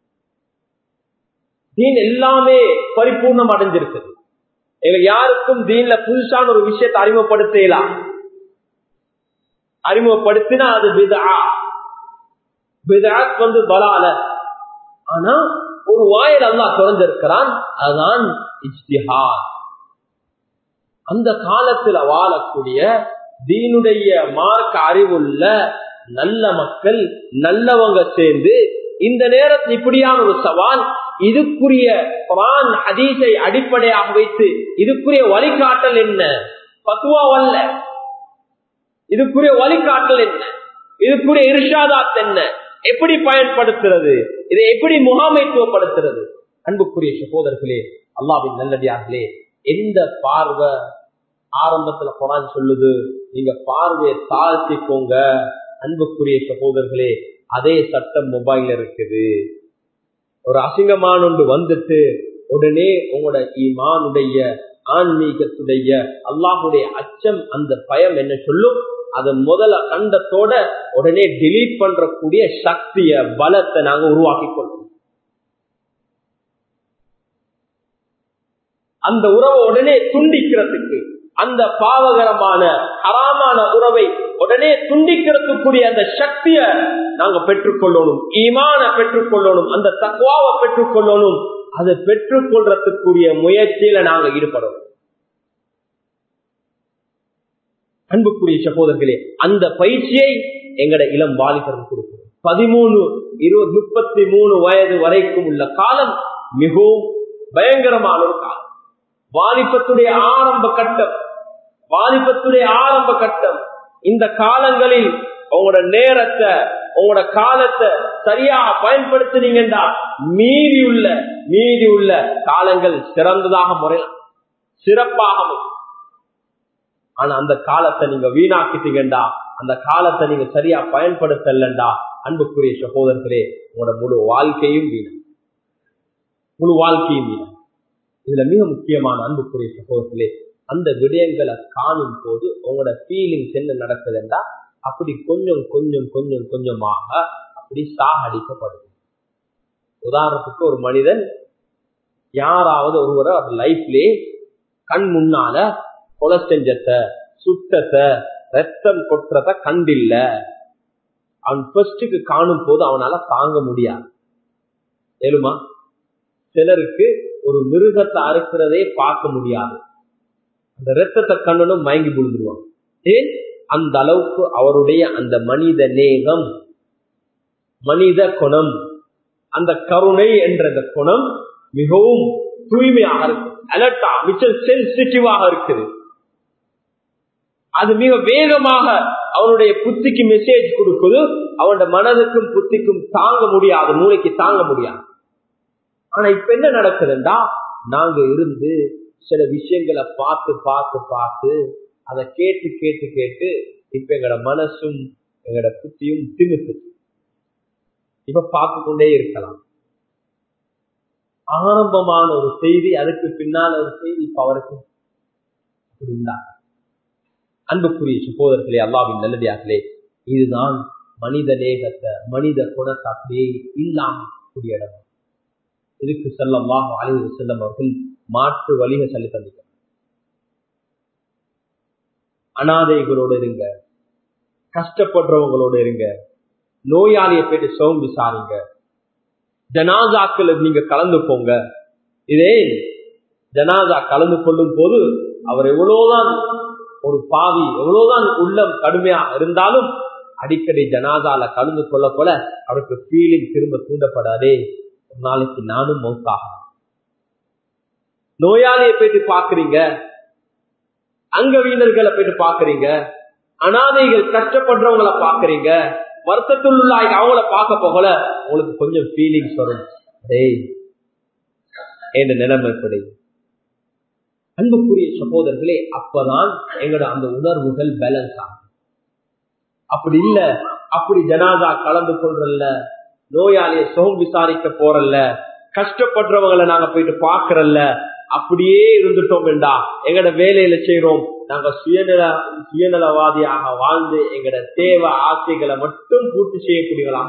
தீன் எல்லாமே பரிபூர்ணம் அடைஞ்சிருக்குது. யாருக்கும் தீன்ல புதுசான ஒரு விஷயத்தை அறிமுகப்படுத்தலாம். அறிமுகப்படுத்தினா அது பித்அத் வந்து பலால. ஆனா ஒரு வாயில் அல்லாஹ் திறந்திருக்கிறான், அதுதான் இஜ்திஹாத். அந்த காலத்துல வாழக்கூடிய தீனுடைய மார்க்க அறிவுள்ள நல்ல மக்கள், நல்லவங்க சேர்ந்து இந்த நேரத்தில் இப்படியான ஒரு சவால், இதுக்குரிய குர்ஆன் ஹதீஸை அடிப்படையாக வைத்து இதுக்குரிய வழிகாட்டல் என்ன? ஃபத்வாவல்ல. இதுக்குரிய வழிகாட்டல் என்ன? இதுக்குரிய இர்ஷாதாத் என்ன? எப்படி பயன்படுத்துறது? இதை எப்படி முகாமைத்துவப்படுத்துறது? அன்புக்குரிய சகோதரர்களே, அல்லாஹ்வின் நல்லடியார்களே, எந்த பார்வை ஆரம்பத்துல குர்ஆன் சொல்லுது, நீங்க பார்வையை தாழ்த்திக்கோங்க, அன்புக்குரிய சகோதரர்களே, அதே சட்டம் மொபைல் இருக்குது. ஒரு அசிங்கமான ஒன்று வந்துட்டு உடனே உங்களோட ஈமானுடைய ஆன்மீகத்துடைய அல்லாஹுடைய அச்சம், அந்த பயம் என்ன சொல்லும், அதன் முதல்ல கண்டத்தோட உடனே டிலீட் பண்றக்கூடிய சக்திய பலத்தை நாங்க உருவாக்கி கொள்வோம். அந்த உறவை உடனே துண்டிக்கிறதுக்கு, அந்த பாவகரமான ஹராமான உறவை உடனே துண்டிக்கிறதுக்குரிய அந்த சக்திய நாங்க பெற்றுக்கொள்ளணும். ஈமான பெற்றுக்கொள்ளணும், அந்த தக்வாவை பெற்றுக்கொள்ளணும். அதை பெற்றுக்கொள்றதுக்குரிய முயற்சியில நாங்க ஈடுபடணும். அன்புக்குரிய சகோதரர்களே, அந்த பயிற்சியை எங்கட இளம் வாலிபர்கள் கொடுக்கணும். 13, 20, 33 வயது வரைக்கும் உள்ள காலம் மிகவும் பயங்கரமான ஒரு காலம். வாலிபத்துடைய ஆரம்ப கட்டம். இந்த காலங்களில் உங்களோட நேரத்தை, உங்களோட காலத்தை சரியா பயன்படுத்தினீங்கன்னா மீதி உள்ள காலங்கள் சிறந்ததாக முறையலாம், சிறப்பாக. ஆனா அந்த காலத்தை நீங்க வீணாக்கிட்டீங்கண்டா, அந்த காலத்தை நீங்க சரியா பயன்படுத்தலண்டா, அன்புக்குரிய சகோதரர்களே, உங்களோட முழு வாழ்க்கையும் வீணா. இதுல மிக முக்கியமான அன்புக்குரிய சகோதரர்களே, அந்த விடயங்களை காணும் போது உங்களோட ஃபீலிங்ஸ் என்ன நடக்குதுண்டா, அப்படி கொஞ்சமாக அப்படி சாகடிக்கப்படுது. உதாரணத்துக்கு, ஒரு மனிதன் யாராவது ஒருவரை லைஃப்லே கண் முன்னால கொலை செஞ்சத, சுத்தத, ரத்தம் கொற்றத கண்டில்ல, அவன் ஃபர்ஸ்டுக்கு காணும் போது அவனால தாங்க முடியாது. ஏழுமா, சிலருக்கு ஒரு மிருகத்தை அறுக்கிறதே பார்க்க முடியாது, அந்த ரத்தத்தை கண்ணனும் மயங்கி விழுந்துருவான். ஏன்? அந்த அளவுக்கு அவருடைய அந்த மனித நேகம், மனித குணம், அந்த கருணை என்ற அந்த குணம் மிகவும் தூய்மையாக இருக்கு, அலர்ட்டா, மிச்சம் சென்சிட்டிவாக இருக்குது. அது மிக வேகமாக அவனுடைய புத்திக்கு மெசேஜ் கொடுக்குது. அவனுடைய மனதுக்கும் புத்திக்கும் தாங்க முடியாது, மூளைக்கு தாங்க முடியாது. ஆனா இப்ப என்ன நடக்குதுண்டா, நாங்க இருந்து சில விஷயங்களை பார்த்து அதை கேட்டு இப்ப எங்கட மனசும் எங்கட புத்தியும் திமித்து. இப்ப பார்த்து கொண்டே இருக்கலாம். ஆரம்பமான ஒரு செய்தி, அதுக்கு பின்னால ஒரு செய்தி இப்ப அவருக்கு அப்படின்னா. அன்புக்குரிய சகோதரர்களே, அல்லாஹ்வின் நல்லடியார்களே, இதுதான் மனித நேகத்தை, மனித குணத்தை அப்படியே இல்லாம கூடிய இடம். இதுக்கு ஸல்லல்லாஹு அலைஹி வஸல்லம் அவர்கள் மாற்று வழியை சொல்லி தந்தாங்க. அனாதைகளோடு இருங்க, கஷ்டப்படுறவங்களோடு இருங்க, நோயாளியை போயிட்டு சோம் விசாரிங்க, ஜனாசாக்கள் நீங்க கலந்து போங்க. இதே ஜனாசா கலந்து கொள்ளும் போது அவர் எவ்வளவுதான் ஒரு பாவி, எவ்வளவுதான் உள்ளம் கடுமையா இருந்தாலும் அடிக்கடி ஜனாசால கலந்து கொள்ள போல அவருக்கு ஃபீலிங் திரும்ப தூண்டப்படாதே, ஒரு நாளைக்கு நானும் மௌத்தாக. நோயாளியை போயிட்டு பாக்குறீங்க, அங்கவீனர்களை போயிட்டு பாக்குறீங்க, அனாதைகள் கஷ்டப்படுறவங்களை பாக்குறீங்க, வருத்தத்தில் உள்ள அவங்கள பார்க்க போகல உங்களுக்கு கொஞ்சம் ஃபீலிங்ஸ் வரும். என்ன நிலைமை எப்படி? அன்புக்குரிய சகோதரர்களே, அப்பதான் எங்களோட அந்த உணர்வுகள் பேலன்ஸ் ஆகும். அப்படி இல்ல, அப்படி ஜனாதா கலந்து கொள்றல்ல, நோயாளியை சுகம் விசாரிக்க போறல்ல, கஷ்டப்படுறவங்களை நாங்க போயிட்டு பாக்குறல்ல, அப்படியே இருந்துட்டோம் என்றா எங்கட வேலையில செய்யறோம், நாங்க சுயநலவாதியாக வாழ்ந்து எங்கட தேவை ஆசைகளை மட்டும் பூர்த்தி செய்யக்கூடியவர்களாம்.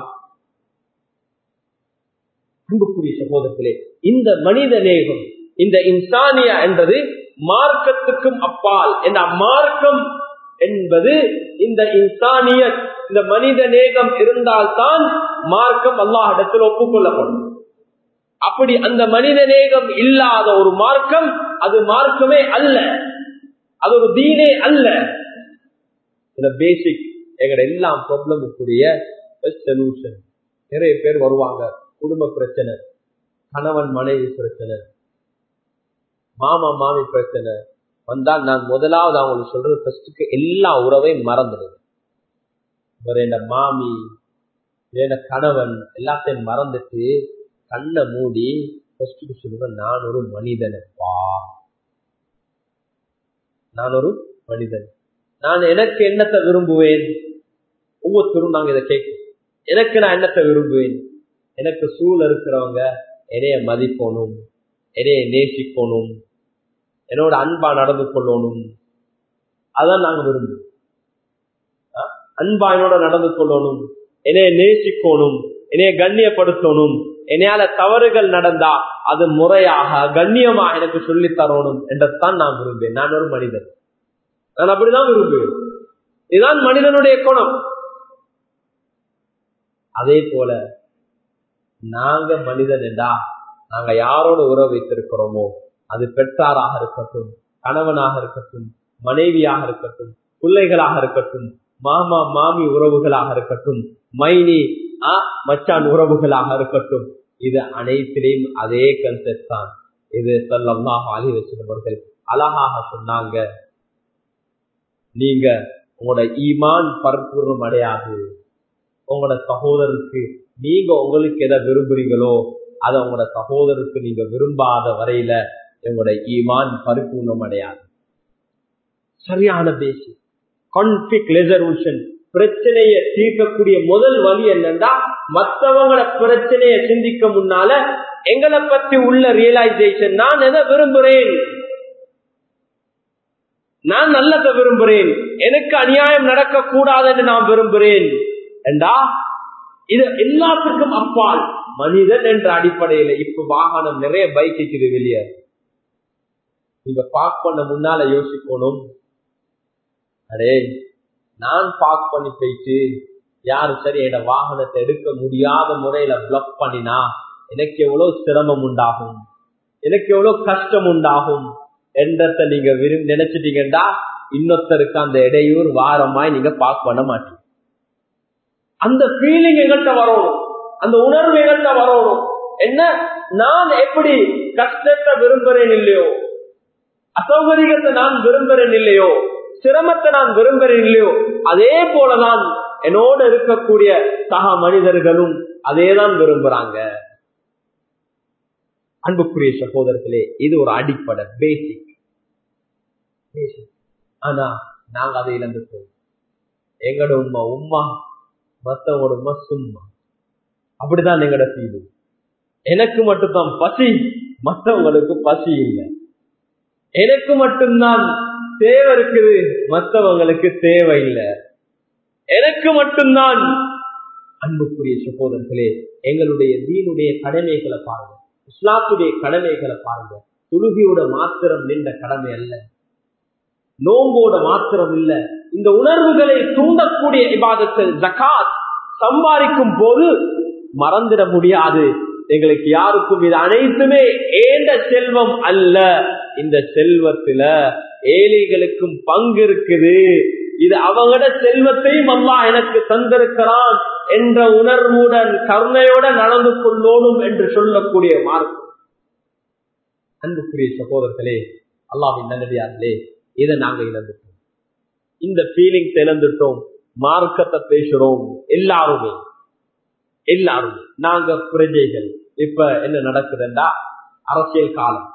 அன்புக்குரிய சகோதரர்களே, இந்த மனித நேகம், இந்த இன்சானியா என்பது மார்க்கத்துக்கும் அப்பால். இந்த மார்க்கம் என்பது இந்த இன்சானிய, இந்த மனித நேகம் இருந்தால்தான் மார்க்கம் அல்லாஹ்விடத்தில் ஒப்புக்கொள்ளப்படும். அப்படி அந்த மனித நேகம் இல்லாத ஒரு மார்க்கம் அது மார்க்கமே அல்ல, அது ஒரு தீனே அல்ல. இந்த பேசிக் எங்கட எல்லா ப்ராப்ளமுக்குரிய சொல்யூஷன். நிறைய பேர் வருவாங்க, குடும்ப பிரச்சனை, கணவன் மனைவி பிரச்சனை, மாமா மாமி பிரச்சனை வந்தால் நான் முதலாவது அவங்களுக்கு சொல்றது, ஃபர்ஸ்டுக்கு எல்லா உறவையும் மறந்துடுது. என் மாமி, என் கணவன் எல்லாத்தையும் மறந்துட்டு கண்ணை மூடி ஃபர்ஸ்டுக்கு சொல்லுவேன், நான் ஒரு மனிதனப்பா, நான் ஒரு மனிதன், நான் எனக்கு என்னத்தை விரும்புவேன், ஒவ்வொருத்தரும் நாங்க இதை கேட்கும். எனக்கு நான் என்னத்தை விரும்புவேன்? எனக்கு சூழல் இருக்கிறவங்க என்னைய மதிக்கணும், என்னைய நேசிக்கணும், என்னோட அன்பா நடந்து கொள்ளணும். அதான் நாங்க விரும்புவோம். அன்பா என்னோட நடந்து கொள்ளணும், என்னைய நேசிக்கணும், என்னைய கண்ணியப்படுத்தணும். என்னையால தவறுகள் நடந்தா அது முறையாக கண்ணியமா எனக்கு சொல்லி தரணும் என்றதான் நான் விரும்புவேன். நான் ஒரு மனிதன், நான் அப்படிதான் விரும்புவேன். இதுதான் மனிதனுடைய குணம். அதே போல நாங்க மனிதன் என்றா நாங்க யாரோட உறவு வைத்திருக்கிறோமோ, அது பெற்றாராக இருக்கட்டும், கணவனாக இருக்கட்டும், மனைவியாக இருக்கட்டும், பிள்ளைகளாக இருக்கட்டும், மாமா மாமி உறவுகளாக இருக்கட்டும், மைனி மச்சான் உறவுகளாக இருக்கட்டும், இது அனைத்திலையும் அதே கன்செப்ட் தான். இது ஸல்லல்லாஹு அலைஹி வஸல்லம் அவர்கள் அழகாக சொன்னாங்க. நீங்க உங்களோட ஈமான் பரிபூர்ணம் அடையாது. உங்களோட சகோதரருக்கு நீங்க உங்களுக்கு எதை விரும்புறீங்களோ அதை உங்களோட சகோதரருக்கு நீங்க விரும்பாத வரையில உங்களோட ஈமான் பரிபூர்ணம் அடையாது. சரியான பேசிக் கான்ஃபிளிக்ட் ரெசல்யூஷன், பிரச்சனையை தீர்க்கக்கூடிய முதல் வழி என்னன்னா, மற்றவங்களோட பிரச்சனையை சிந்திக்க முன்னால எங்களை பத்தி உள்ள ரியலைசேஷன், நான் எதை விரும்புறேன், நான் நல்லதை விரும்புறேன், எனக்கு அநியாயம் நடக்க கூடாதுன்னு நான் விரும்புறேன் என்றா இது எல்லாத்துக்கும் அப்பால் மனிதன் என்ற அடிப்படையில. இப்ப வாகனம் நிறைய பைக் இருக்குது வெளியே, நீங்க பார்க் பண்ண முன்னால யோசிக்கணும், அடே நான் பார்க் பண்ணி போயிட்டு யாரு சரி என் வாகனத்தை எடுக்க முடியாத முறையில பிளாக் பண்ணினா எனக்கு எவ்வளவு சிரமம் உண்டாகும், எனக்கு எவ்வளவு கஷ்டம் உண்டாகும் என்றத நீங்க நினைச்சிட்டீங்கன்னா இன்னொருத்தருக்கு அந்த இடையூறு வாரமாய் நீங்க பார்க் பண்ண மாட்டீங்க. அந்த ஃபீலிங் எங்கள்கிட்ட வரணும், அந்த உணர்வு எங்கள்கிட்ட வரணும். என்ன, நான் எப்படி கஷ்டத்தை விரும்புறேன் இல்லையோ, அசௌகரியத்தை நான் விரும்புறேன் இல்லையோ, சிரமத்தை நான் விரும்புறேன் இல்லையோ, அதே போலதான் என்னோட இருக்கக்கூடிய சக மனிதர்களும் அதேதான் விரும்புறாங்க. அன்புக்குரிய சகோதரர்களே, இது ஒரு அடிப்படை பேசிக். ஆனா நாங்க அதை இழந்துட்டோம். எங்கட உம்மா மத்தவங்களோட உம்மா சும்மா, அப்படிதான் எங்கட ஃபீலிங். எனக்கு மட்டும்தான் பசி, மற்றவங்களுக்கு பசி இல்லை. எனக்கு மட்டும்தான் தேவை இருக்குது, மற்றவங்களுக்கு தேவை இல்லை. எனக்கு மட்டும்தான். அன்புக்குரிய சகோதரர்களே, எங்களுடைய தீனுடைய கடமைகளை பாருங்க, இஸ்லாத்துடைய கடமைகளை பாருங்க. தொழுகையோட மாத்திரம் நின்ற கடமை அல்ல, நோம்போட மாத்திரம் இல்ல. இந்த உணர்வுகளை தூண்டக்கூடிய இபாதத்தில் ஜகாத் சம்பாதிக்கும் போது மறந்துட முடியாது. எங்களுக்கு யாருக்கும் இது அனைத்துமே ஏண்ட செல்வம் அல்ல, இந்த செல்வத்துல ஏழைகளுக்கும் பங்கு இருக்குது, இது அவங்களோட செல்வத்தையும் அல்லாஹ் எனக்கு தந்திருக்கிறான் என்ற உணர்வுடன் கருணையோட நடந்து கொள்ளணும் என்று சொல்லக்கூடிய மார்க்கம். அன்புக்குரிய சகோதரர்களே, அல்லாஹ்வின் நல்லடியார்களே, இதை நாங்க இழந்துட்டோம். இந்த ஃபீலிங் இழந்துட்டோம். மார்க்கத்தை பேசுறோம் எல்லாருமே. நாங்க பிரஜைகள். இப்ப என்ன நடக்குதுன்னா, அரசியல் காலம்.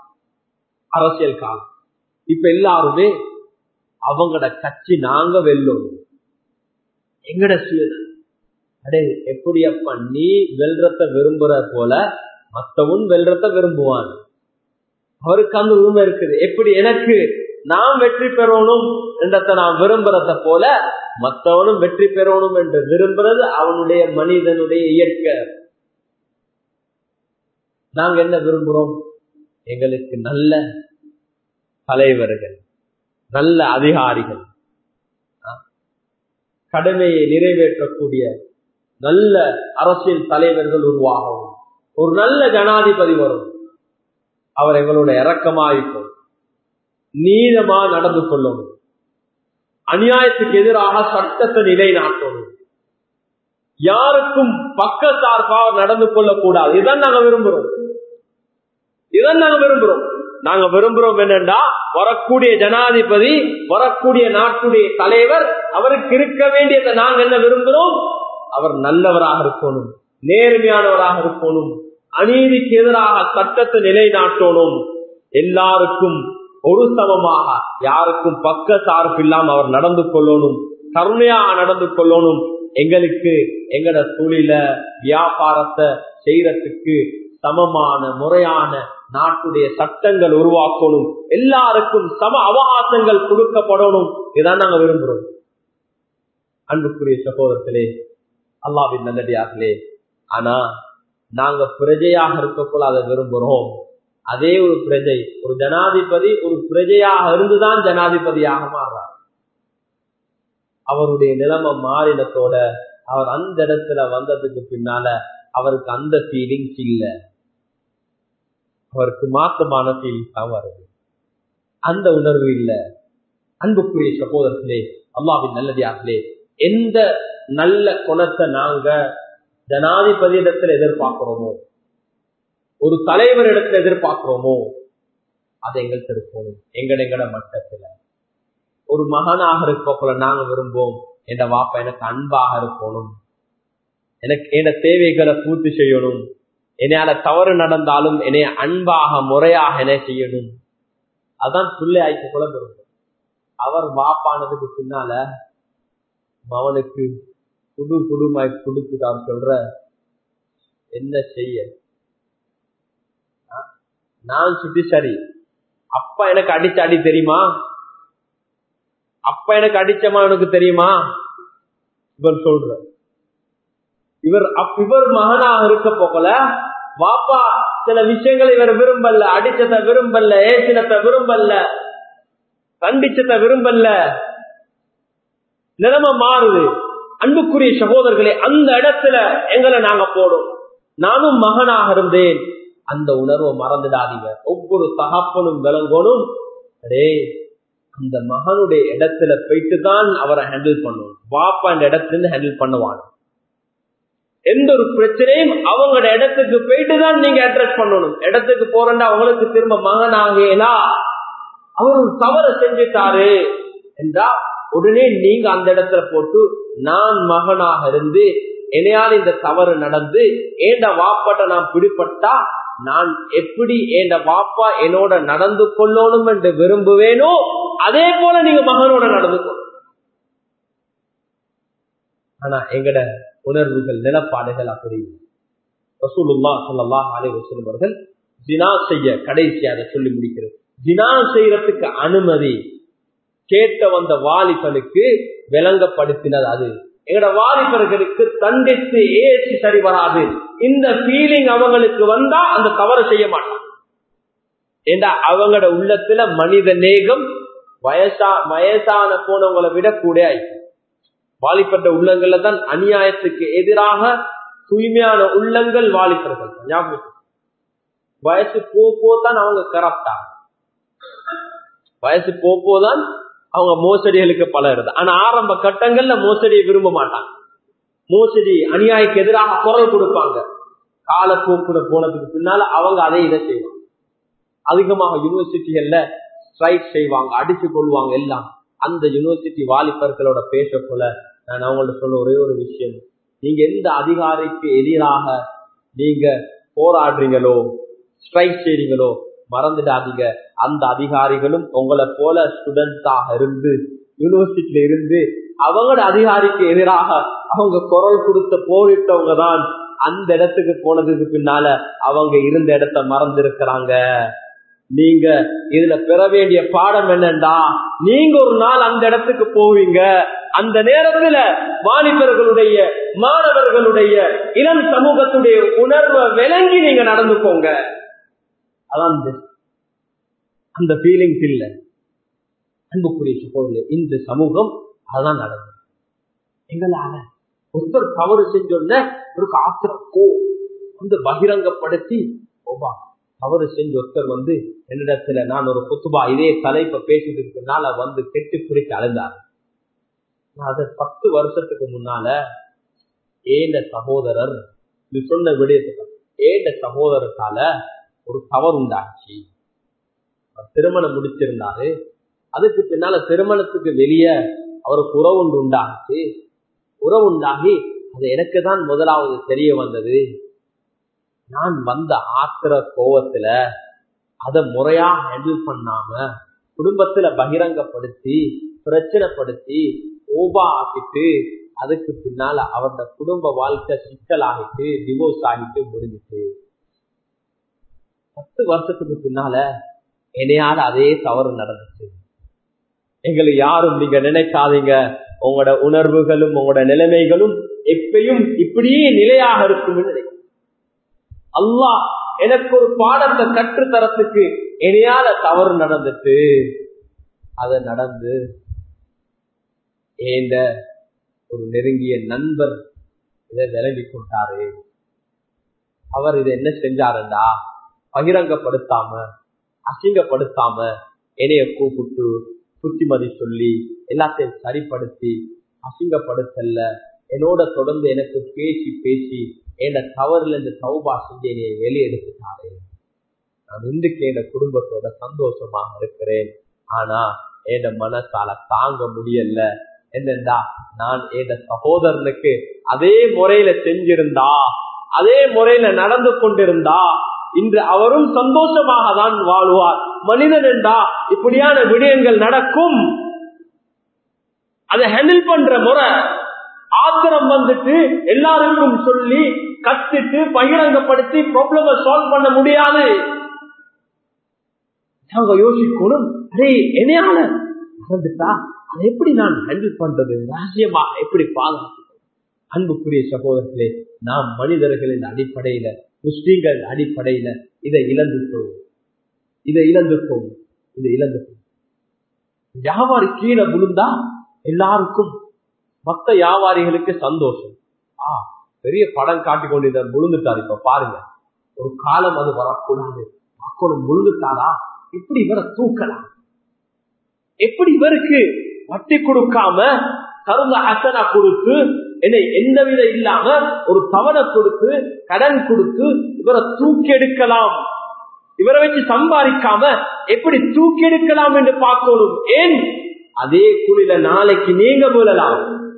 இப்ப எல்லாருமே அவங்களோட கட்சி நாங்க வெல்லும், எங்கட சுயநலம். அடே எப்படி அப்பா நீ வெல்றத விரும்புற போல மத்தவன் வெல்றத விரும்புவான், அவருக்கு அந்த உரிமை இருக்குது. எப்படி எனக்கு நான் வெற்றி பெறணும் என்றத நான் விரும்புறத போல மற்றவனும் வெற்றி பெறணும் என்று விரும்புறது அவனுடைய மனிதனுடைய இயற்கை. நாங்க என்ன விரும்புறோம்? எங்களுக்கு நல்ல தலைவர்கள், நல்ல அதிகாரிகள், கடமையை நிறைவேற்றக்கூடிய நல்ல அரசியல் தலைவர்கள் உருவாகும், ஒரு நல்ல ஜனாதிபதி வரும், அவர் எங்களோட இரக்கமாயிருக்கும், நீதமா நடந்து கொள்ளணும், அநியாயத்துக்கு எதிராக சட்டத்தை நிலைநாட்டணும், யாருக்கும் பக்க சார்பாக நடந்து கொள்ளக்கூடாது. இதான் நாங்க விரும்புறோம். நாங்க விரும்புறோம் என்னன்னா, வரக்கூடிய ஜனாதிபதி, வரக்கூடிய நாட்டுடைய தலைவர், அவருக்கு இருக்க வேண்டியதை நாங்க என்ன விரும்புறோம்? அவர் நல்லவராக இருக்கணும், நேர்மையானவராக இருக்கணும், அநீதிக்கு எதிராக சட்டத்தை நிலைநாட்டணும், எல்லாருக்கும் ஒரு சமமாக, யாருக்கும் பக்க சார்பு இல்லாம அவர் நடந்து கொள்ளணும், கருணையாக நடந்து கொள்ளணும், எங்களுக்கு எங்கட தொழில வியாபாரத்தை செய்யறதுக்கு சமமான முறையான நாட்டுடைய சட்டங்கள் உருவாக்கணும், எல்லாருக்கும் சம அவகாசங்கள் கொடுக்கப்படணும். இதான் நாங்க விரும்புறோம். அன்புக்குரிய சகோதரத்திலே, அல்லாஹ்வின் நல்லடியார்களே, ஆனா நாங்க பிரஜையாக இருக்கக்குள்ள அதை விரும்புறோம். அதே ஒரு பிரஜை, ஒரு ஜனாதிபதி ஒரு பிரஜையாக இருந்துதான் ஜனாதிபதியாக மாறுறார். அவருடைய நிலைமை மாறினத்தோட அவர் அந்த இடத்துல வந்ததுக்கு பின்னால அவருக்கு அந்த ஃபீலிங்ஸ் இல்ல, அவருக்கு மாற்றமான ஃபீலிங்ஸ் தான் வருது, அந்த உணர்வு இல்ல. அன்புக்குரிய சகோதரர்களே, அல்லாஹ்வின் நல்லடியார்களே, எந்த நல்ல குணத்தை நாங்க ஜனாதிபதி இடத்துல எதிர்பார்க்கிறோமோ, ஒரு தலைவர் இடத்துல எதிர்பார்க்கிறோமோ, அதை எங்களுக்கு இருக்கணும். எங்கட மட்டத்துல ஒரு மகனாக இருப்போல நாங்க விரும்புவோம், என் வாப்பா எனக்கு அன்பாக இருக்கணும், எனக்கு என் தேவைகளை பூர்த்தி செய்யணும், என்னையால தவறு நடந்தாலும் என்னைய அன்பாக முறையாக என்ன செய்யணும். அதான் பிள்ளை ஆய்க்கு கூட விரும்பும். அவர் வாப்பானதுக்கு பின்னால அவனுக்கு குடுமாய் கொடுத்துட்டார். சொல்ற என்ன செய்ய, நான் சுத்தி சரி, அப்பா எனக்கு அடிச்ச அடி தெரியுமா, அப்பா எனக்கு அடிச்சமா எனக்கு தெரியுமா, இவர் சொல்ற. இவர் மகனாக இருக்க போகல, வாப்பா சில விஷயங்களை இவர் விரும்பல, அடிச்சத விரும்பல, ஏசினத்தை விரும்பல, கண்டிச்சத விரும்பல, நிலைமை மாறுது. அன்புக்குரிய சகோதரர்களே, அந்த இடத்துல எங்களை நாங்க போடும். நானும் மகனாக இருந்தேன், அந்த உணர்வை மறந்துடாதீங்க. ஒவ்வொரு தகப்பனும் விளங்கணும், அடே அந்த மகனுடைய இடத்துல போயிட்டு தான் அவரை ஹேண்டில் பண்ணணும். வாப்பா இந்த இடத்துல இருந்து ஹேண்டில் பண்ணுவாங்க. எந்த ஒரு பிரச்சனையும் அவங்களோட இடத்துக்கு போயிட்டு தான் நீங்க அட்ரஸ் பண்ணணும். இடத்துக்கு போறா அவங்களுக்கு திரும்ப மகனாகலா, அவர் ஒரு தவறை செஞ்சுட்டாரு என்றா உடனே நீங்க அந்த இடத்துல போட்டு, நான் மகனாக இருந்து என்னையால் இந்த தவறு நடந்து ஏண்ட வாப்பாட்ட நான் பிடிப்பட்டா நான் எப்படி ஏண்ட வாப்பா என்னோட நடந்து கொள்ளணும் என்று விரும்புவேனோ அதே போல நீங்க மகனோட நடந்து கொள்ளணும். ஆனா எங்கட உணர்வுகள், நிலப்பாடுகள் அப்படி. ரசூலுல்லாஹ் ஸல்லல்லாஹு அலைஹி வஸல்லம் அவர்கள் ஜினா செய்ய கடைசியாக சொல்லி முடிக்கிறது. ஜினா செய்யறதுக்கு அனுமதி கேட்ட வந்த வாலிபனுக்கு விளங்கப்படுத்தினது அது. எங்கட வாலிபர்களுக்கு தண்டித்து ஏசி சரி வராது. இந்த ஃபீலிங் அவங்களுக்கு வந்தா அந்த தவறு செய்ய மாட்டாங்க. ஏண்டா அவங்களோட உள்ளத்துல மனித நேகம் வயசான போனவங்களை விட கூட ஆயிடுச்சு. வாலிபட்ட உள்ளங்கள்ல தான் அநியாயத்துக்கு எதிராக தூய்மையான உள்ளங்கள் வாலிபர்கள். வயசு போதான் அவங்க கரெக்டாங்க, வயசு போதான் அவங்க மோசடிகளுக்கு பலருது. ஆனா ஆரம்ப கட்டங்கள்ல மோசடியை விரும்ப மாட்டாங்க. மோசடி அநியாயக்கு எதிராக குரல் கொடுப்பாங்க. காலப்போக்குல போனதுக்கு பின்னால அவங்க அதை இதை செய்வாங்க. அதிகமாக யூனிவர்சிட்டிகள்ல ஸ்ட்ரைக் செய்வாங்க, அடிச்சு கொள்வாங்க எல்லாம். அந்த யூனிவர்சிட்டி வாலிபர்களோட பேச போல நான் அவங்கள்ட்ட சொல்ல ஒரே ஒரு விஷயம், நீங்க எந்த அதிகாரிக்கு எதிராக நீங்க போராடுறீங்களோ, ஸ்ட்ரைக் செய்றீங்களோ, மறந்துடாதீங்க அந்த அதிகாரிகளும் உங்களை போல ஸ்டூடெண்ட்ஸாக இருந்து யூனிவர்சிட்டியில இருந்து அவங்களோட அதிகாரிக்கு எதிராக அவங்க குரல் கொடுத்த போரிட்டவங்க தான். அந்த இடத்துக்கு போனதுக்கு பின்னால அவங்க இருந்த இடத்த மறந்திருக்கிறாங்க. நீங்க இதுல பெற வேண்டிய பாடம் என்னண்டா, நீங்க ஒரு நாள் அந்த இடத்துக்கு போவீங்க. அந்த நேரத்துல வாலிபர்களுடைய, மாணவர்களுடைய, இளம் சமூகத்துடைய உணர்வை விளங்கி நீங்க நடந்து போங்க. அதான் அந்த ஃபீலிங்ஸ் இல்ல. அன்புக்குரிய சகோதரர்களே, இந்த சமூகம் அதான் நடந்தது. எங்களால ஒருத்தர் தவறு செஞ்சோன்ன ஒரு ஆத்திரக்கோ வந்து பகிரங்கப்படுத்தி தவறு செஞ்ச ஒருத்தர் வந்து என்னிடத்துல நான் ஒரு குத்துபா இதே தலைப்பை பேசிட்டு வந்து கெட்டு பிடிச்சு அழுந்தார். அது 10 வருஷத்துக்கு முன்னால ஏண்ட சகோதரர் சொன்ன விடயத்துக்கு ஏண்ட சகோதரத்தால ஒரு தவறு உண்டாச்சு. திருமணம் முடிச்சிருந்தாரு. அதுக்கு பின்னால திருமணத்துக்கு வெளியே அவருக்கு உறவு ஒன்று உண்டாச்சு. உறவு உண்டாகி அது எனக்கு தான் முதலாவது தெரிய வந்தது. நான் வந்த ஆத்திர கோவத்துல அதை முறையா ஹேண்டில் பண்ணாம குடும்பத்துல பகிரங்கப்படுத்தி பிரச்சனைப்படுத்தி ஓபா ஆக்கிட்டு அதுக்கு பின்னால அவரோட குடும்ப வாழ்க்கை சிக்கலாகிட்டு டிவோர்ஸ் ஆகிட்டு முடிஞ்சிட்டு 10 வருஷத்துக்கு பின்னால என்னையால அதே தவறு நடந்துச்சு. எங்களை யாரும் நீங்க நினைக்காதீங்க, உங்களோட உணர்வுகளும் உங்களோட நிலைமைகளும் எப்பயும் இப்படியே நிலையாக இருக்கும். அல்லாஹ் எனக்கு ஒரு பாடத்தை கற்றுத்தரத்துக்கு என்னையால தவறு நடந்துட்டு அத நடந்து ஏந்த ஒரு நெருங்கிய நண்பர் இதை விளங்கி கொண்டாரு. அவர் இதை என்ன செஞ்சாருண்டா, பகிரங்கப்படுத்தாம அசிங்கப்படுத்தாம என்னைய கூப்பிட்டு புத்திமதி சொல்லி எல்லாத்தையும் சரிப்படுத்தி அசிங்கப்படுத்தல, என்னோட தொடர்ந்து எனக்கு பேசி பேசி என் தவறுல இந்த தௌபா செஞ்சு என்னைய வெளியெடுத்துட்டாரு. நான் இன்றைக்கு என் குடும்பத்தோட சந்தோஷமாக இருக்கிறேன். ஆனா என் மனசால தாங்க முடியல. என்னண்டா, நான் என் சகோதரனுக்கு அதே முறையில செஞ்சிருந்தா, அதே முறையில நடந்து கொண்டிருந்தா இன்று அவரும் சந்தோஷமாக தான் வாழ்வார். மனிதன் என்றா இப்படியான விடயங்கள் நடக்கும். அதை ஹேண்டில் பண்ற முறை ஆத்திரம் வந்துட்டு எல்லாருக்கும் சொல்லி கத்திட்டு பகிரங்கப்படுத்தி ப்ராப்ளம சால்வ் பண்ண முடியாது. நாங்க யோசிக்கணும், அரே என்னையால நடந்துட்டா அதை எப்படி நான் ஹேண்டில் பண்றது, ரகசியமா எப்படி பாதுகாப்பு. அன்புக்குரிய சகோதரர்களே, நாம் மனிதர்களின் அடிப்படையில, முஸ்லீம்கள் அடிப்படையில இதை இழந்துட்டோம். வியாபாரி கீழே விழுந்தா எல்லாருக்கும் மற்ற வியாபாரிகளுக்கு சந்தோஷம். பெரிய படம் காட்டிக் கொண்டு இதை விழுந்துட்டாரு. இப்ப பாருங்க, ஒரு காலம் அது வரக்கூடாது. மக்களும் விழுந்துட்டாரா, எப்படி இவரை தூக்கலாம், எப்படி இவருக்கு வட்டி கொடுக்காம தருந்த அசனா கொடுத்து என்னை எந்தவித இல்லாம ஒரு தவணை கொடுத்து கடன் கொடுத்து இவரை தூக்கி எடுக்கலாம், இவரை வச்சு சம்பாதிக்காம எப்படி தூக்கி எடுக்கலாம் என்று பார்க்கணும். ஏன் அதே குழில நாளைக்கு நீங்க விழலாம்.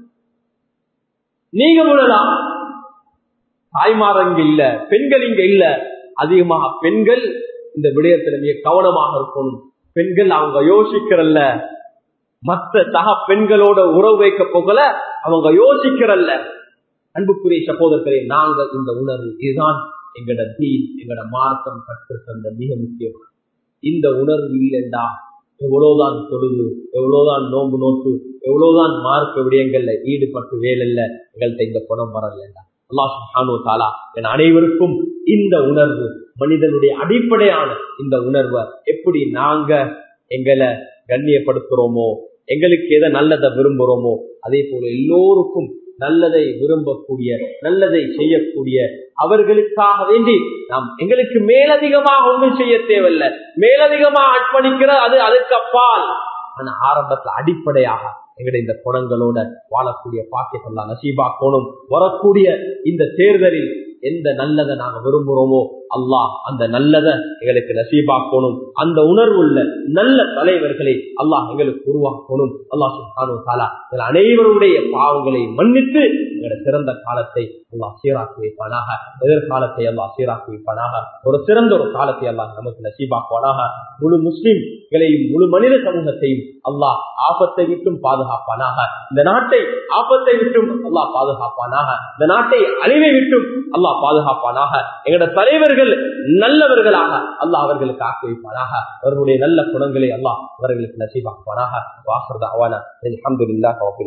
தாய்மார் இங்க இல்ல, பெண்கள் இங்க இல்ல. அதிகமாக பெண்கள் இந்த விடயத்துல மிக கவனமாக இருக்கணும். பெண்கள் அவங்க யோசிக்கிறல்ல, மற்ற சக பெண்களோட உறவு வைக்க போகல அவங்க யோசிக்கிறல்ல. அன்புக்குரிய சகோதரர்களே, நாங்க இந்த உணர்வு, இதுதான் எங்கட தீன், எங்கட மார்க்கம் கற்று தந்த மிக முக்கியமான இந்த உணர்வு இல்லைண்டா எவ்வளவுதான் தொழுது, எவ்வளவுதான் நோம்பு நோட்டு, எவ்வளவுதான் மார்க்க விடயங்கள்ல ஈடுபட்டு வேலைல்ல, எங்கள்கிட்ட இந்த குணம் வரலண்டா. அல்லாஹ் சுப்ஹானஹு வ தஆலா என் அனைவருக்கும் இந்த உணர்வு, மனிதனுடைய அடிப்படையான இந்த உணர்வை எப்படி நாங்க எங்களை கண்ணியப்படுத்துறோமோ, எங்களுக்கு எதை நல்லதை விரும்புறோமோ, அதே போல எல்லோருக்கும் நல்லதை விரும்பக்கூடிய, நல்லதை செய்யக்கூடிய, அவர்களுக்காக வேண்டி நாம் எங்களுக்கு மேலதிகமாக ஒன்றும் செய்ய தேவையில்லை. மேலதிகமாக அர்ப்பணிக்கிற அது அதுக்கு அப்பால். ஆனா ஆரம்பத்துல அடிப்படையாக எங்களுடைய இந்த குணங்களோட வாழக்கூடிய பாக்கியத்தை எல்லாம் நசீபாக்கணும். வரக்கூடிய இந்த தேர்தலில் எந்த நல்லதை நாங்க விரும்புறோமோ அல்லாஹ் அந்த நல்லதை எங்களுக்கு நசீபாக்கணும். அந்த உணர்வுள்ள நல்ல தலைவர்களை அல்லாஹ் எங்களுக்கு உருவாக்கணும். அல்லாஹ் சுப்ஹானஹு வ தஆலா அனைவருடைய பாவங்களை மன்னித்து எங்களுடைய சிறந்த காலத்தை அல்லாஹ் சீராக்கி வைப்பானாக. எதிர்காலத்தை அல்லாஹ் சீராக்கி வைப்பானாக. ஒரு சிறந்த ஒரு காலத்தை அல்லாஹ் நமக்கு நசீபாக்குவானாக. முழு முஸ்லிம்களையும் முழு மனித சமூகத்தையும் அல்லாஹ் ஆபத்தை விட்டும் பாதுகாப்பானாக. இந்த நாட்டை ஆபத்தை விட்டும் அல்லாஹ் பாதுகாப்பானாக. இந்த நாட்டை அழிவை விட்டும் அல்லாஹ் பாதுகாப்பானாக. எங்களோட தலைவர்கள் நல்லவர்களாக அல்லாஹ் அவர்களுக்கு ஆக்கி வைப்பானாக. அவர்களுடைய நல்ல குணங்களை அல்லாஹ் அவர்களுக்கு நசீபாக்குவானாக. வாஹிர் தஅவானா அல்ஹம்துலில்லாஹி ரப்பில்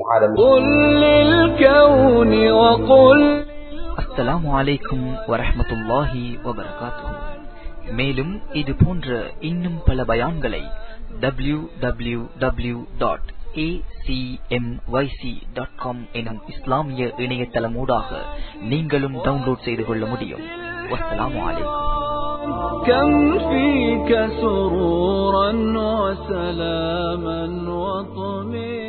ஆலமீன். அஸ்ஸலாமு அலைக்கும் வரஹ்மத்துல்லாஹி வபரகாத்துஹு. மேலும் இது போன்ற இன்னும் பல பயான்களை www.acmyc.com எனும் இஸ்லாமிய இணையதளமூடாக நீங்களும் டவுன்லோட் செய்து கொள்ள முடியும். வஸ்ஸலாமு அலைக்கும். كم فيك سرورا وسلاما وطمئنانا